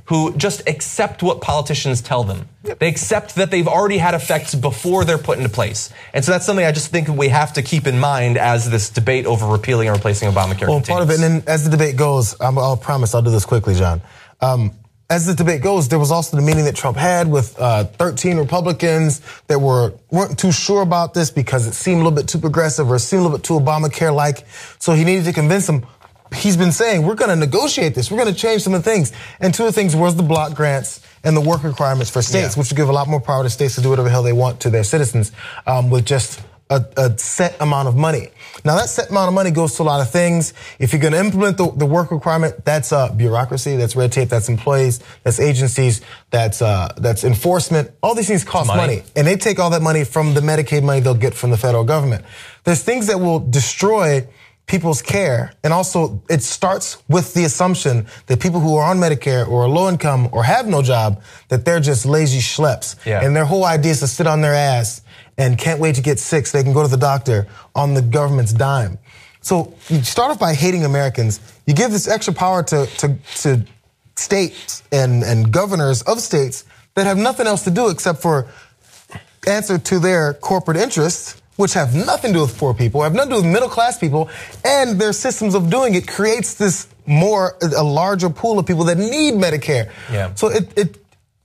A: who just accept what politicians tell them. They accept that they've already had effects before they're put into place. And so that's something I just think we have to keep in mind as this debate over repealing and replacing Obamacare
C: Well,
A: continues.
C: part of it, and then as the debate goes, I'm, I'll promise I'll do this quickly, John. Um, as the debate goes, there was also the meeting that Trump had with uh, thirteen Republicans that were, weren't too sure about this because it seemed a little bit too progressive or it seemed a little bit too Obamacare-like. So he needed to convince them. He's been saying, we're going to negotiate this. We're going to change some of the things. And two of the things was the block grants and the work requirements for states, yeah. which would give a lot more power to states to do whatever the hell they want to their citizens um, with just a, a set amount of money. Now, that set amount of money goes to a lot of things. If you're going to implement the, the work requirement, that's uh, bureaucracy, that's red tape, that's employees, that's agencies, that's uh, that's enforcement. All these things cost money. money. And they take all that money from the Medicaid money they'll get from the federal government. There's things that will destroy people's care. And also, it starts with the assumption that people who are on Medicare or are low income or have no job, that they're just lazy schleps. Yeah. And their whole idea is to sit on their ass and can't wait to get sick so they can go to the doctor on the government's dime. So you start off by hating Americans. You give this extra power to, to, to states and, and governors of states that have nothing else to do except for answer to their corporate interests, which have nothing to do with poor people, have nothing to do with middle-class people, and their systems of doing it creates this more, a larger pool of people that need Medicare. Yeah. So it, it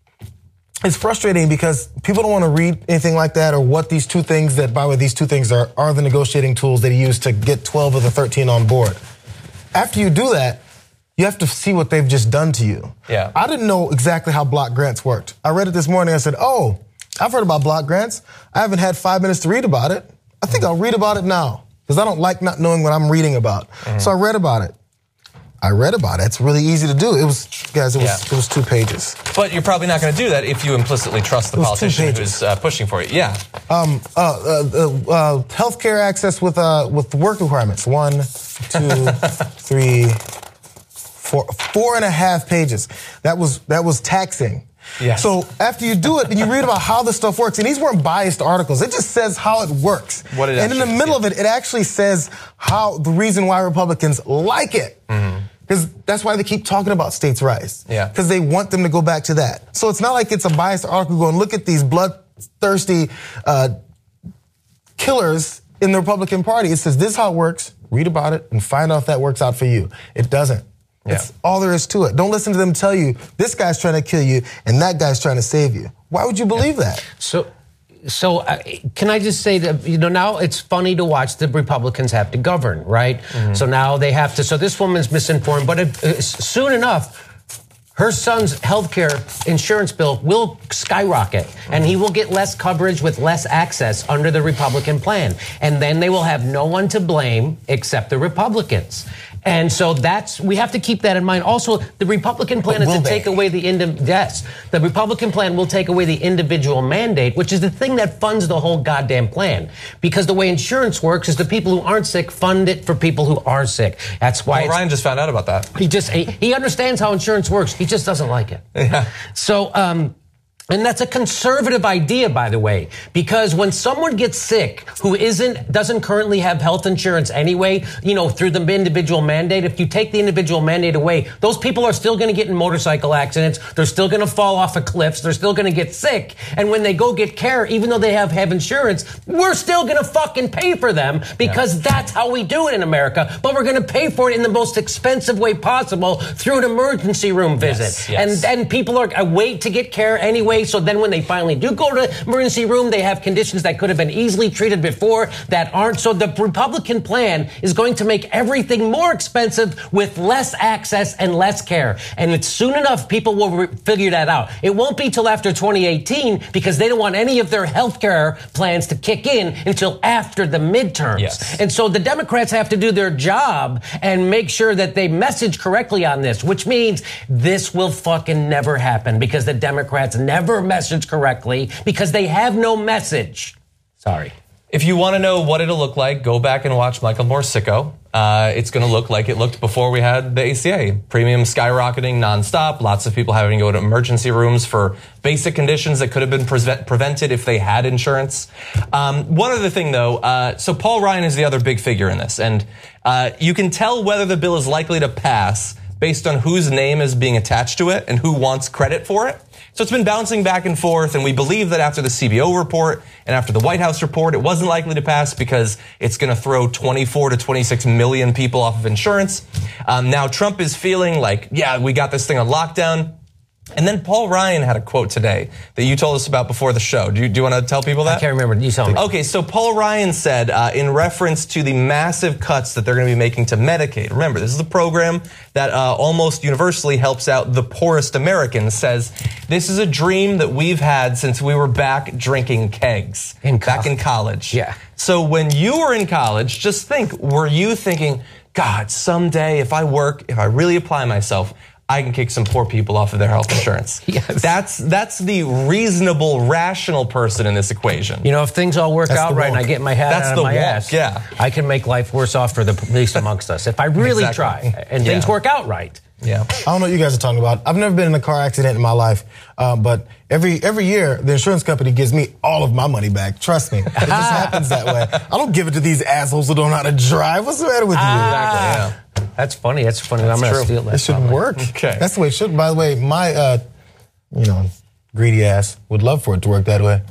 C: it's frustrating because people don't want to read anything like that or what these two things that, by the way, these two things are, are the negotiating tools that he used to get twelve of the thirteen on board. After you do that, you have to see what they've just done to you. Yeah. I didn't know exactly how block grants worked. I read it this morning. I said, oh, I've heard about block grants. I haven't had five minutes to read about it. I think I'll read about it now because I don't like not knowing what I'm reading about. Mm-hmm. So I read about it. I read about it. It's really easy to do. It was, guys, it was, yeah. it was two pages.
A: But you're probably not going to do that if you implicitly trust the politician who's uh, pushing for it. Yeah. Um,
C: uh, uh, uh, uh, healthcare access with uh, with work requirements. One, two, three, four, four and a half pages. That was that was taxing. Yes. So after you do it and you read about how this stuff works, and these weren't biased articles, it just says how it works. What it and in the middle of it, it actually says how the reason why Republicans like it. Because mm-hmm. that's why they keep talking about states' rights. Yeah. Because they want them to go back to that. So it's not like it's a biased article going, look at these bloodthirsty uh, killers in the Republican Party. It says this is how it works. Read about it and find out if that works out for you. It doesn't. Yeah. That's all there is to it. Don't listen to them tell you this guy's trying to kill you and that guy's trying to save you. Why would you believe yeah. that?
B: So, so uh, can I just say that, you know, now it's funny to watch the Republicans have to govern, right? Mm-hmm. So now they have to, so this woman's misinformed, but it, uh, soon enough, her son's health care insurance bill will skyrocket, mm-hmm. and he will get less coverage with less access under the Republican plan. And then they will have no one to blame except the Republicans. And so that's, we have to keep that in mind. Also, the Republican plan is to take away the, indi- yes, the Republican plan will take away the individual mandate, which is the thing that funds the whole goddamn plan. Because the way insurance works is the people who aren't sick fund it for people who are sick. That's why
A: well, Ryan just found out about that.
B: He just, he, he understands how insurance works. He just doesn't like it. Yeah. So, um, and that's a conservative idea, by the way, because when someone gets sick who isn't, doesn't currently have health insurance anyway, you know, through the individual mandate, if you take the individual mandate away, those people are still going to get in motorcycle accidents. They're still going to fall off of cliffs. They're still going to get sick. And when they go get care, even though they have, have insurance, we're still going to fucking pay for them because yeah. that's how we do it in America. But we're going to pay for it in the most expensive way possible through an emergency room visit. Yes, yes. And and people are uh, wait to get care anyway. So then when they finally do go to the emergency room, they have conditions that could have been easily treated before that aren't. So the Republican plan is going to make everything more expensive with less access and less care. And it's soon enough people will re- figure that out. It won't be till after twenty eighteen because they don't want any of their health care plans to kick in until after the midterms. Yes. And so the Democrats have to do their job and make sure that they message correctly on this, which means this will fucking never happen because the Democrats never message correctly because they have no message. Sorry.
A: If you want to know what it'll look like, go back and watch Michael Moore's Sicko. Uh, it's going to look like it looked before we had the A C A. Premium skyrocketing nonstop. Lots of people having to go to emergency rooms for basic conditions that could have been pre- prevented if they had insurance. Um, one other thing, though. Uh, so Paul Ryan is the other big figure in this. And uh, you can tell whether the bill is likely to pass based on whose name is being attached to it and who wants credit for it. So it's been bouncing back and forth, and we believe that after the C B O report and after the White House report, it wasn't likely to pass because it's going to throw twenty-four to twenty-six million people off of insurance. Um, now Trump is feeling like, yeah, we got this thing on lockdown. And then Paul Ryan had a quote today that you told us about before the show. Do you, do you want to tell people that?
B: I can't remember. You tell me.
A: Okay, so Paul Ryan said uh, in reference to the massive cuts that they're going to be making to Medicaid. Remember, this is the program that uh, almost universally helps out the poorest Americans. Says this is a dream that we've had since we were back drinking kegs
B: in
A: back in college.
B: Yeah.
A: So when you were in college, just think: were you thinking, God, someday if I work, if I really apply myself, I can kick some poor people off of their health insurance?
B: Yes.
A: That's that's the reasonable, rational person in this equation.
B: You know, if things all work
C: That's
B: out
C: the
B: right and
C: walk.
B: I get my hat
A: That's
B: out
A: the
B: of my
A: walk,
B: ass,
A: yeah.
B: I can make life worse off for the least amongst us if I really
A: Exactly.
B: try and things
A: Yeah.
B: work out right.
A: Yeah.
C: I don't know what you guys are talking about. I've never been in a car accident in my life, uh, but every every year the insurance company gives me all of my money back. Trust me, it just happens that way. I don't give it to these assholes who don't know how to drive. What's the matter with you?
A: Exactly. Yeah.
B: That's funny. That's funny. I'm going to
A: true.
B: steal that.
C: It should
B: probably.
C: work.
A: Okay.
C: That's the way it should. By the way, my uh, you know, greedy ass would love for it to work that way.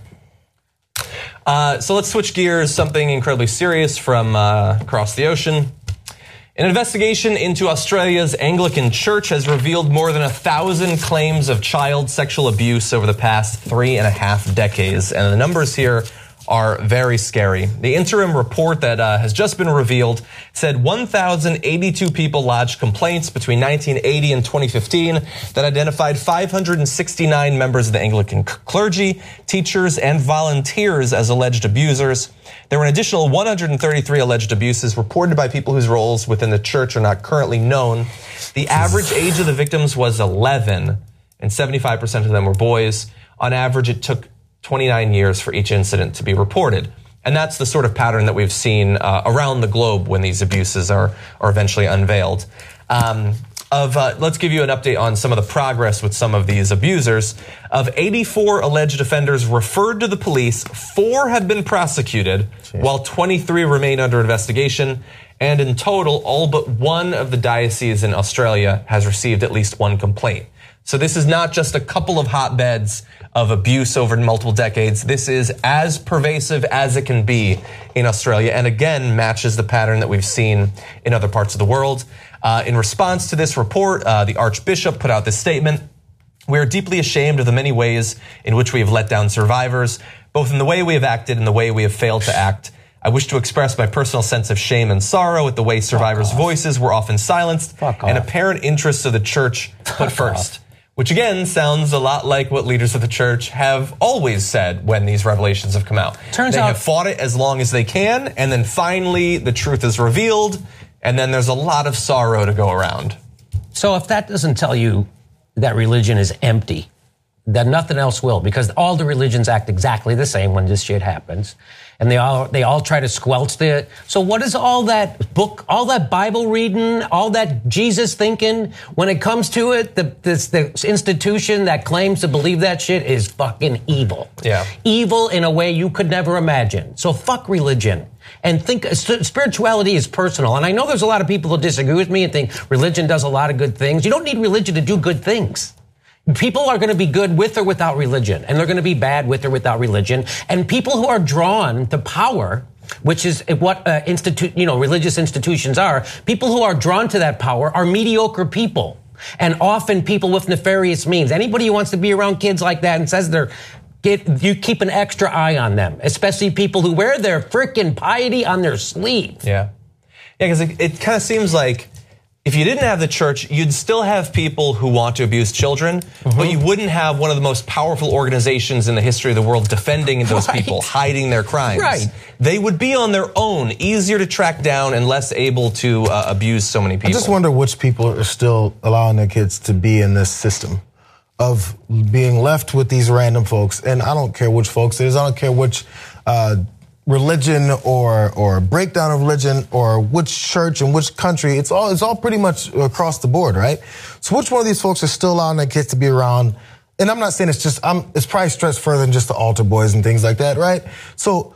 A: Uh, so let's switch gears. Something incredibly serious from uh, across the ocean. An investigation into Australia's Anglican Church has revealed more than a thousand claims of child sexual abuse over the past three and a half decades. And the numbers here are very scary. The interim report that uh, has just been revealed said one thousand eighty-two people lodged complaints between nineteen eighty and twenty fifteen that identified five hundred sixty-nine members of the Anglican clergy, teachers, and volunteers as alleged abusers. There were an additional one hundred thirty-three alleged abuses reported by people whose roles within the church are not currently known. The average age of the victims was eleven, and seventy-five percent of them were boys. On average, it took twenty-nine years for each incident to be reported. And that's the sort of pattern that we've seen uh, around the globe when these abuses are, are eventually unveiled. Um, of uh, let's give you an update on some of the progress with some of these abusers. Of eighty-four alleged offenders referred to the police, four have been prosecuted, Jeez. while twenty-three remain under investigation. And in total, all but one of the dioceses in Australia has received at least one complaint. So this is not just a couple of hotbeds of abuse over multiple decades. This is as pervasive as it can be in Australia, and again matches the pattern that we've seen in other parts of the world. Uh, in response to this report, uh, the Archbishop put out this statement: "We are deeply ashamed of the many ways in which we have let down survivors, both in the way we have acted and the way we have failed to act. I wish to express my personal sense of shame and sorrow at the way survivors' voices were often silenced and apparent interests of the church put first." Which again sounds a lot like what leaders of the church have always said when these revelations have come out.
B: Turns
A: they
B: out-
A: have fought it as long as they can, and then finally the truth is revealed, and then there's a lot of sorrow to go around.
B: So if that doesn't tell you that religion is empty, then nothing else will, because all the religions act exactly the same when this shit happens. And they all they all try to squelch the. So what is all that book, all that Bible reading, all that Jesus thinking? When it comes to it, the this the institution that claims to believe that shit is fucking evil.
A: Yeah.
B: Evil in a way you could never imagine. So fuck religion. And think spirituality is personal. And I know there's a lot of people who disagree with me and think religion does a lot of good things. You don't need religion to do good things. People are going to be good with or without religion, and they're going to be bad with or without religion. And people who are drawn to power, which is what uh, institute, you know, religious institutions are, people who are drawn to that power are mediocre people, and often people with nefarious means. Anybody who wants to be around kids like that and says they're Get, you keep an extra eye on them, especially people who wear their freaking piety on their sleeve.
A: Yeah. Yeah, because it, it kind of seems like if you didn't have the church, you'd still have people who want to abuse children, mm-hmm. but you wouldn't have one of the most powerful organizations in the history of the world defending those right. people, hiding their crimes.
B: Right.
A: They would be on their own, easier to track down and less able to uh, abuse so many people.
C: I just wonder which people are still allowing their kids to be in this system of being left with these random folks. And I don't care which folks it is. I don't care which uh, religion or or breakdown of religion or which church and which country. It's all it's all pretty much across the board, right? So which one of these folks are still allowing their kids to be around? And I'm not saying it's just, I'm, it's probably stretched further than just the altar boys and things like that, right? So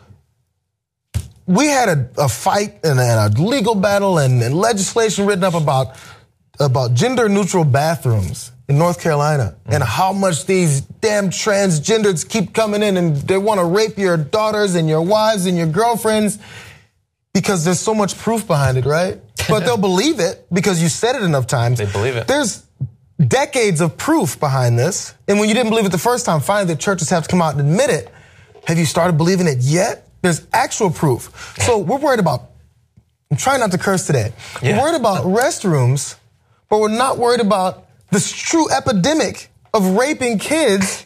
C: we had a, a fight and a, and a legal battle and, and legislation written up about about gender-neutral bathrooms in North Carolina mm. and how much these damn transgenders keep coming in and they want to rape your daughters and your wives and your girlfriends because there's so much proof behind it, right? But they'll believe it because you said it enough times.
A: They believe it.
C: There's decades of proof behind this. And when you didn't believe it the first time, finally the churches have to come out and admit it. Have you started believing it yet? There's actual proof. So we're worried about, I'm trying not to curse today. Yeah. We're worried about restrooms, but we're not worried about this true epidemic of raping kids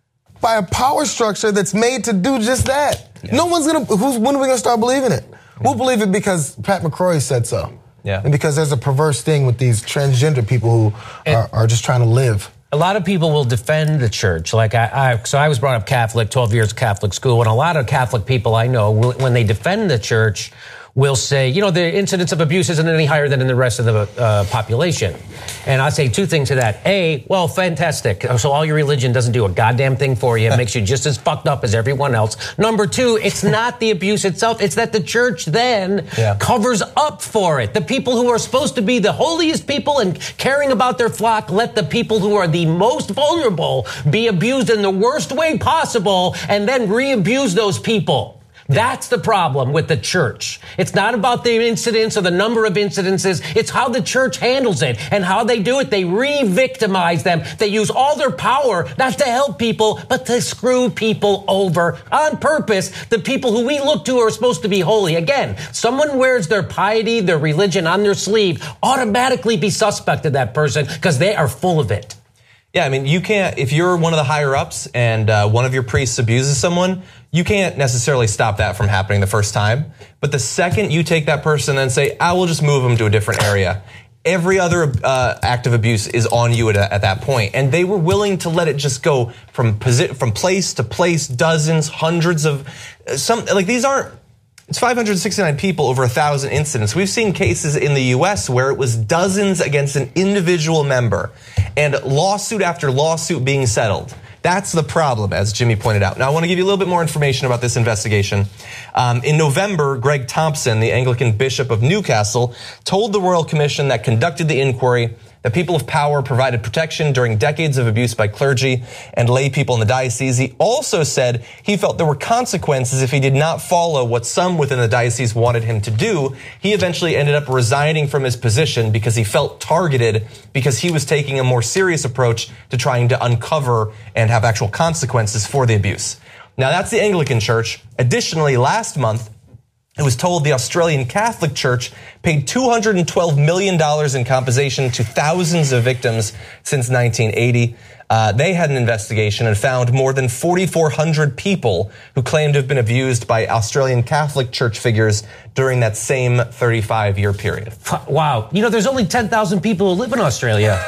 C: by a power structure that's made to do just that. Yeah. No one's gonna, who's, when are we gonna start believing it? We'll believe it because Pat McCrory said so.
A: Yeah.
C: And because there's a perverse thing with these transgender people who are, are just trying to live.
B: A lot of people will defend the church. Like I, I, so I was brought up Catholic, twelve years Catholic school, and a lot of Catholic people I know, will, when they defend the church, will say, you know, the incidence of abuse isn't any higher than in the rest of the uh, population. And I say two things to that. A, well, fantastic. So all your religion doesn't do a goddamn thing for you. It makes you just as fucked up as everyone else. Number two, it's not the abuse itself. It's that the church then yeah. covers up for it. The people who are supposed to be the holiest people and caring about their flock let the people who are the most vulnerable be abused in the worst way possible and then re-abuse those people. That's the problem with the church. It's not about the incidents or the number of incidences. It's how the church handles it and how they do it. They re-victimize them. They use all their power not to help people, but to screw people over on purpose. The people who we look to are supposed to be holy. Again, someone wears their piety, their religion on their sleeve, automatically be suspect of that person because they are full of it.
A: Yeah, I mean, you can't, if you're one of the higher ups and uh, one of your priests abuses someone, you can't necessarily stop that from happening the first time. But the second you take that person and say, I will just move them to a different area, every other uh, act of abuse is on you at, at that point. And they were willing to let it just go from posi- from place to place, dozens, hundreds of, some, like these aren't, it's five hundred sixty-nine people over a thousand incidents. We've seen cases in the U S where it was dozens against an individual member and lawsuit after lawsuit being settled. That's the problem, as Jimmy pointed out. Now, I want to give you a little bit more information about this investigation. Um, in November, Greg Thompson, the Anglican Bishop of Newcastle, told the Royal Commission that conducted the inquiry that people of power provided protection during decades of abuse by clergy and lay people in the diocese. He also said he felt there were consequences if he did not follow what some within the diocese wanted him to do. He eventually ended up resigning from his position because he felt targeted because he was taking a more serious approach to trying to uncover and have actual consequences for the abuse. Now, that's the Anglican Church. Additionally, last month, it was told the Australian Catholic Church paid two hundred twelve million dollars in compensation to thousands of victims since nineteen eighty. Uh, they had an investigation and found more than forty-four hundred people who claimed to have been abused by Australian Catholic Church figures during that same thirty-five year period.
B: Wow. You know, there's only ten thousand people who live in Australia.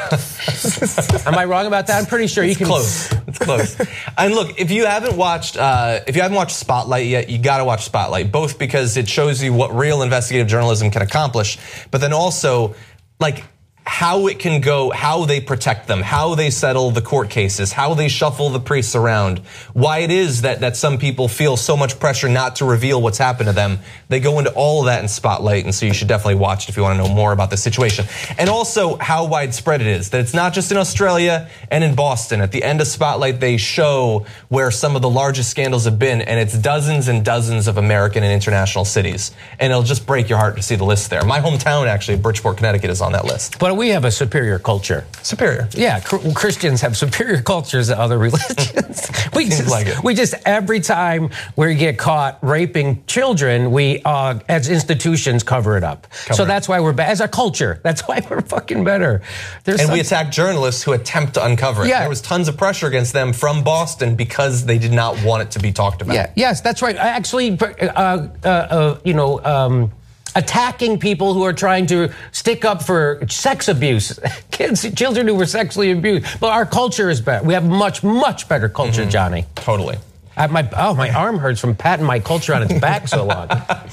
B: Am I wrong about that? I'm pretty sure
A: it's
B: you can.
A: Close. It's close. And look, if you haven't watched, uh, if you haven't watched Spotlight yet, you got to watch Spotlight, both because it shows you what real investigative journalism can accomplish, but then also, like, how it can go, how they protect them, how they settle the court cases, how they shuffle the priests around, why it is that, that some people feel so much pressure not to reveal what's happened to them. They go into all of that in Spotlight, and so you should definitely watch it if you want to know more about the situation. And also how widespread it is, that it's not just in Australia and in Boston. At the end of Spotlight, they show where some of the largest scandals have been, and it's dozens and dozens of American and international cities. And it'll just break your heart to see the list there. My hometown, actually, Bridgeport, Connecticut, is on that list.
B: But we have a superior culture.
A: Superior.
B: Yeah, Christians have superior cultures to other religions. we just, like it. we just every time we get caught raping children, we uh, as institutions cover it up. Cover so it. That's why we're bad as a culture. That's why we're fucking better. There's
A: and
B: some...
A: we attack journalists who attempt to uncover it. Yeah. There was tons of pressure against them from Boston because they did not want it to be talked about.
B: Yeah. Yes, that's right. I actually, uh, uh, uh, you know. Um, attacking people who are trying to stick up for sex abuse, kids, children who were sexually abused. But our culture is better. We have much, much better culture, mm-hmm. Johnny.
A: Totally.
B: I, my, oh, my arm hurts from patting my culture on its back so long.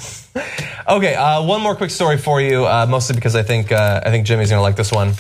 A: Okay, uh, one more quick story for you, uh, mostly because I think uh, I think Jimmy's going to like this one.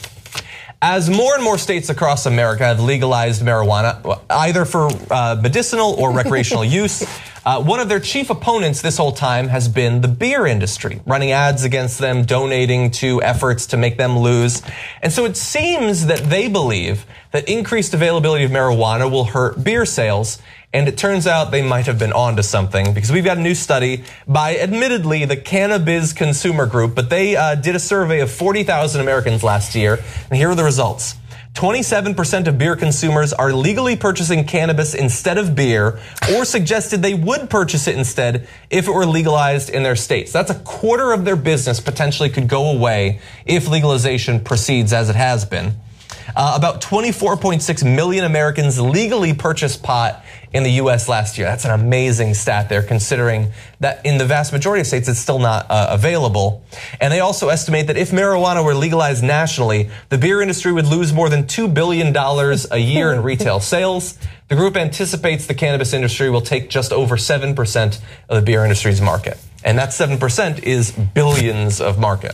A: As more and more states across America have legalized marijuana, either for uh, medicinal or recreational use, Uh, one of their chief opponents this whole time has been the beer industry, running ads against them, donating to efforts to make them lose. And so it seems that they believe that increased availability of marijuana will hurt beer sales. And it turns out they might have been onto something, because we've got a new study by, admittedly, the Cannabis Consumer Group, but they uh, did a survey of forty thousand Americans last year, and here are the results. twenty-seven percent of beer consumers are legally purchasing cannabis instead of beer, or suggested they would purchase it instead if it were legalized in their states. That's a quarter of their business potentially could go away if legalization proceeds as it has been. Uh, about twenty-four point six million Americans legally purchased pot in the U S last year. That's an amazing stat there, considering that in the vast majority of states it's still not uh, available. And they also estimate that if marijuana were legalized nationally, the beer industry would lose more than two billion dollars a year in retail sales. The group anticipates the cannabis industry will take just over seven percent of the beer industry's market. And that seven percent is billions of market.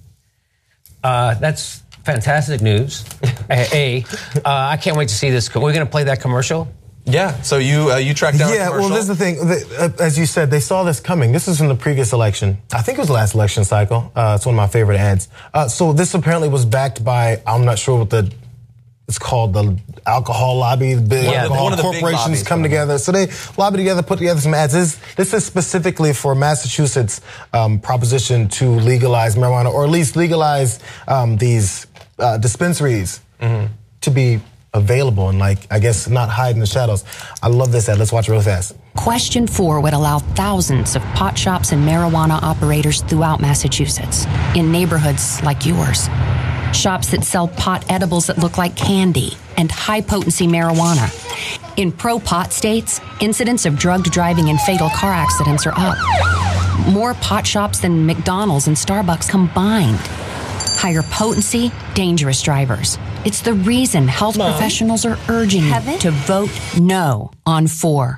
B: Uh, that's fantastic news. A, uh, I can't wait to see this. We're going to play that commercial.
A: Yeah, so you uh, you tracked down
C: Yeah,
A: a commercial?
C: well, this is the thing. The, uh, as you said, they saw this coming. This was from the previous election. I think it was the last election cycle. Uh, it's one of my favorite ads. Uh, so this apparently was backed by, I'm not sure what the, it's called, the alcohol lobby. The big
A: yeah,
C: alcohol
A: one of the
C: corporations
A: big
C: come together. So they lobby together, put together some ads. This, this is specifically for Massachusetts' um, proposition to legalize marijuana, or at least legalize um, these uh, dispensaries mm-hmm. to be available and, like, I guess, not hide in the shadows. I love this ad. Let's watch it real fast.
J: Question four would allow thousands of pot shops and marijuana operators throughout Massachusetts, in neighborhoods like yours. Shops that sell pot edibles that look like candy and high-potency marijuana. In pro-pot states, incidents of drugged driving and fatal car accidents are up. More pot shops than McDonald's and Starbucks combined. Higher potency, dangerous drivers. It's the reason health Mom. professionals are urging Kevin? you to vote no on four.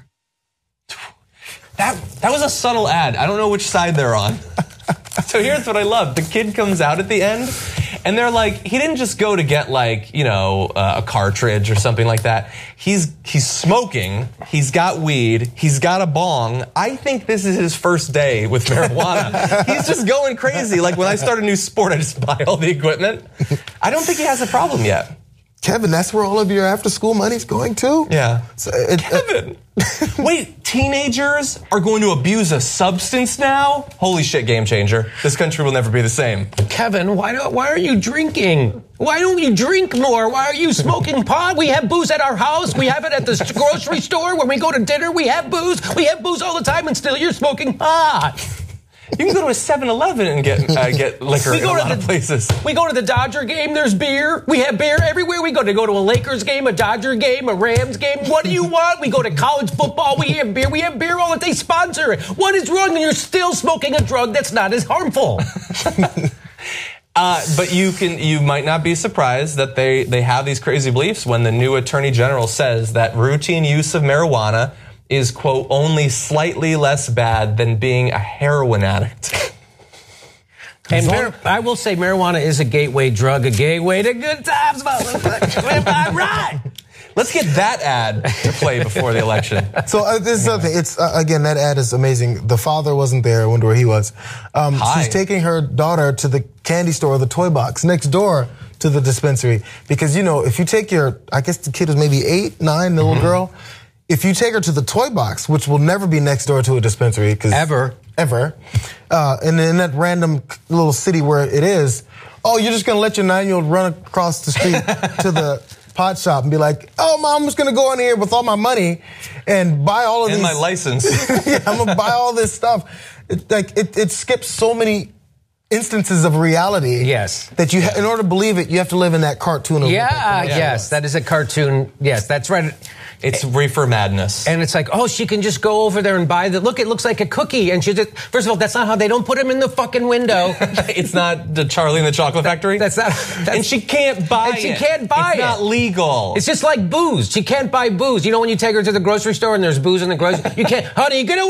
A: That that was a subtle ad. I don't know which side they're on. So here's what I love. The kid comes out at the end, and they're like, he didn't just go to get, like, you know, uh, a cartridge or something like that. He's he's smoking. He's got weed. He's got a bong. I think this is his first day with marijuana. He's just going crazy. Like, when I start a new sport, I just buy all the equipment. I don't think he has a problem yet.
C: Kevin, that's where all of your after-school money's going to?
A: Yeah.
C: So it,
A: Kevin! Wait, teenagers are going to abuse a substance now? Holy shit, game changer. This country will never be the same.
B: Kevin, why don't, why are you drinking? Why don't you drink more? Why are you smoking pot? We have booze at our house. We have it at the grocery store. When we go to dinner, we have booze. We have booze all the time, and still you're smoking pot.
A: You can go to a seven eleven and get uh, get liquor
B: we
A: in
B: go
A: a
B: to
A: lot
B: the,
A: of places.
B: We go to the Dodger game, there's beer. We have beer everywhere we go. To go to a Lakers game, a Dodger game, a Rams game. What do you want? We go to college football, we have beer. We have beer all that they sponsor it. What is wrong? And you're still smoking a drug that's not as harmful.
A: uh, but you can you might not be surprised that they, they have these crazy beliefs when the new Attorney General says that routine use of marijuana is, quote, only slightly less bad than being a heroin addict.
B: And mar- I will say marijuana is a gateway drug, a gateway to good times. Right.
A: Let's get that ad to play before the election.
C: So uh, this is the thing. It's uh, again, that ad is amazing. The father wasn't there. I wonder where he was. Um,
A: Hi.
C: She's taking her daughter to the candy store, the toy box next door to the dispensary, because, you know, if you take your, I guess the kid was maybe eight, nine, the little mm-hmm. girl. If you take her to the toy box, which will never be next door to a dispensary, because
B: ever,
C: ever, uh, and in that random little city where it is, oh, you're just gonna let your nine-year-old run across the street to the pot shop and be like, oh, mom, I'm just gonna go in here with all my money and buy all of
A: and
C: these.
A: And my license.
C: Yeah, I'm gonna buy all this stuff. It, like it, it skips so many instances of reality.
B: Yes.
C: That you, ha- in order to believe it, you have to live in that cartoon. Of
B: yeah, that yes, that is a cartoon. Yes, that's right.
A: It's reefer madness.
B: And it's like, oh, she can just go over there and buy the, look, it looks like a cookie. And she just, first of all, that's not how, they don't put them in the fucking window.
A: It's not the Charlie and the Chocolate Factory?
B: That's not. That's,
A: and she can't buy
B: and she
A: it.
B: she can't buy
A: it's
B: it.
A: It's not legal.
B: It's just like booze. She can't buy booze. You know when you take her to the grocery store and there's booze in the grocery, you can't, honey, get away, oh my God.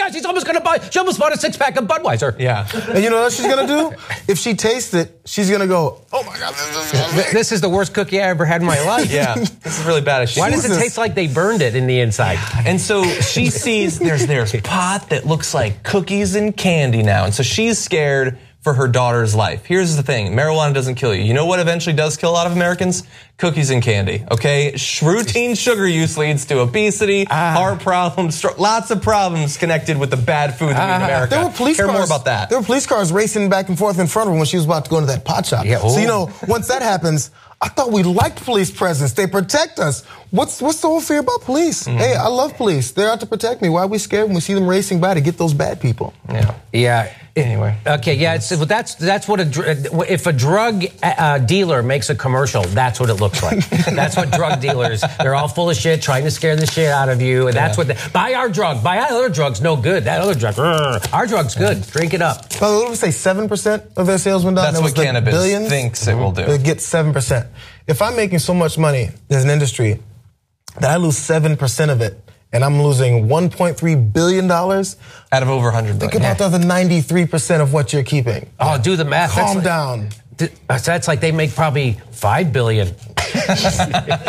B: God, she's almost going to buy, she almost bought a six-pack of Budweiser.
A: Yeah.
C: And you know what she's going to do? If she tastes it, she's going to go, oh my God, this is so good.
B: This is the worst cookie I ever had in my life.
A: Yeah. This is really bad.
B: Why does it taste like they burned it in the inside?
A: And so she sees there's there's pot that looks like cookies and candy now. And so she's scared for her daughter's life. Here's the thing. Marijuana doesn't kill you. You know what eventually does kill a lot of Americans? Cookies and candy. Okay? Sh- routine sugar use leads to obesity, ah. heart problems, stro- lots of problems connected with the bad food ah. in America.
C: There were police
A: Care
C: cars,
A: more about that.
C: There were police cars racing back and forth in front of her when she was about to go into that pot shop.
B: Yeah,
C: so, you know, once that happens, I thought we liked police presence. They protect us. What's what's the whole fear about police? Mm-hmm. Hey, I love police. They're out to protect me. Why are we scared when we see them racing by to get those bad people?
A: Yeah.
B: Yeah.
A: Anyway.
B: Okay, yeah, it's, well, that's that's what a if a drug uh, dealer makes a commercial, that's what it looks like. That's what drug dealers, they're all full of shit, trying to scare the shit out of you, and that's yeah. what they, buy our drug, buy our other drugs, no good. That other drug, rrr, our drug's good. Drink it up.
C: Well, what do we say? Seven percent of their sales went down.
A: That's what cannabis billions? thinks it will do.
C: It gets seven percent. If I'm making so much money as an industry that I lose seven percent of it, and I'm losing one point three billion dollars
A: out of over one hundred billion.
C: Think about yeah. the other ninety-three percent of what you're keeping.
B: Oh, do the math.
C: Calm
B: that's
C: down.
B: Like, that's like they make probably five billion dollars.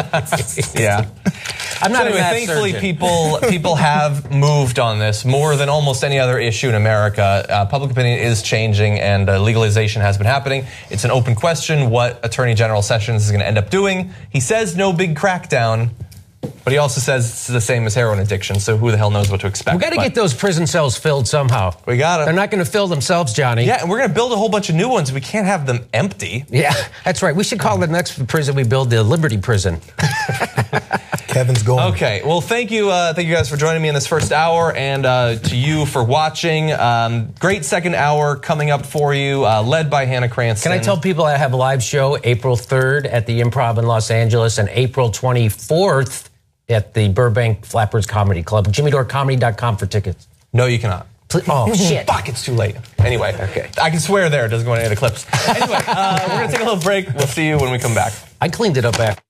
A: Yeah.
B: I'm not
A: so anyway,
B: a
A: thankfully,
B: surgeon.
A: people people have moved on this more than almost any other issue in America. Uh, public opinion is changing, and uh, legalization has been happening. It's an open question what Attorney General Sessions is going to end up doing. He says no big crackdown, but he also says it's the same as heroin addiction, so who the hell knows what to expect.
B: We got to
A: but
B: get those prison cells filled somehow.
A: We got to.
B: They're not going to fill themselves, Johnny.
A: Yeah, and we're going to build a whole bunch of new ones. We can't have them empty.
B: Yeah, that's right. We should call the next prison we build the Liberty Prison.
C: Kevin's going.
A: Okay, well, thank you, uh, thank you guys for joining me in this first hour, and uh, to you for watching. Um, great second hour coming up for you, uh, led by Hannah Cranston.
B: Can I tell people I have a live show April third at the Improv in Los Angeles and April twenty-fourth at the Burbank Flappers Comedy Club. Jimmy Dore Comedy dot com for tickets.
A: No, you cannot.
B: Please. Oh, shit.
A: Fuck, it's too late. Anyway, okay. I can swear there. It doesn't go in any of the clips. Anyway, uh, we're going to take a little break. We'll see you when we come back.
B: I cleaned it up after.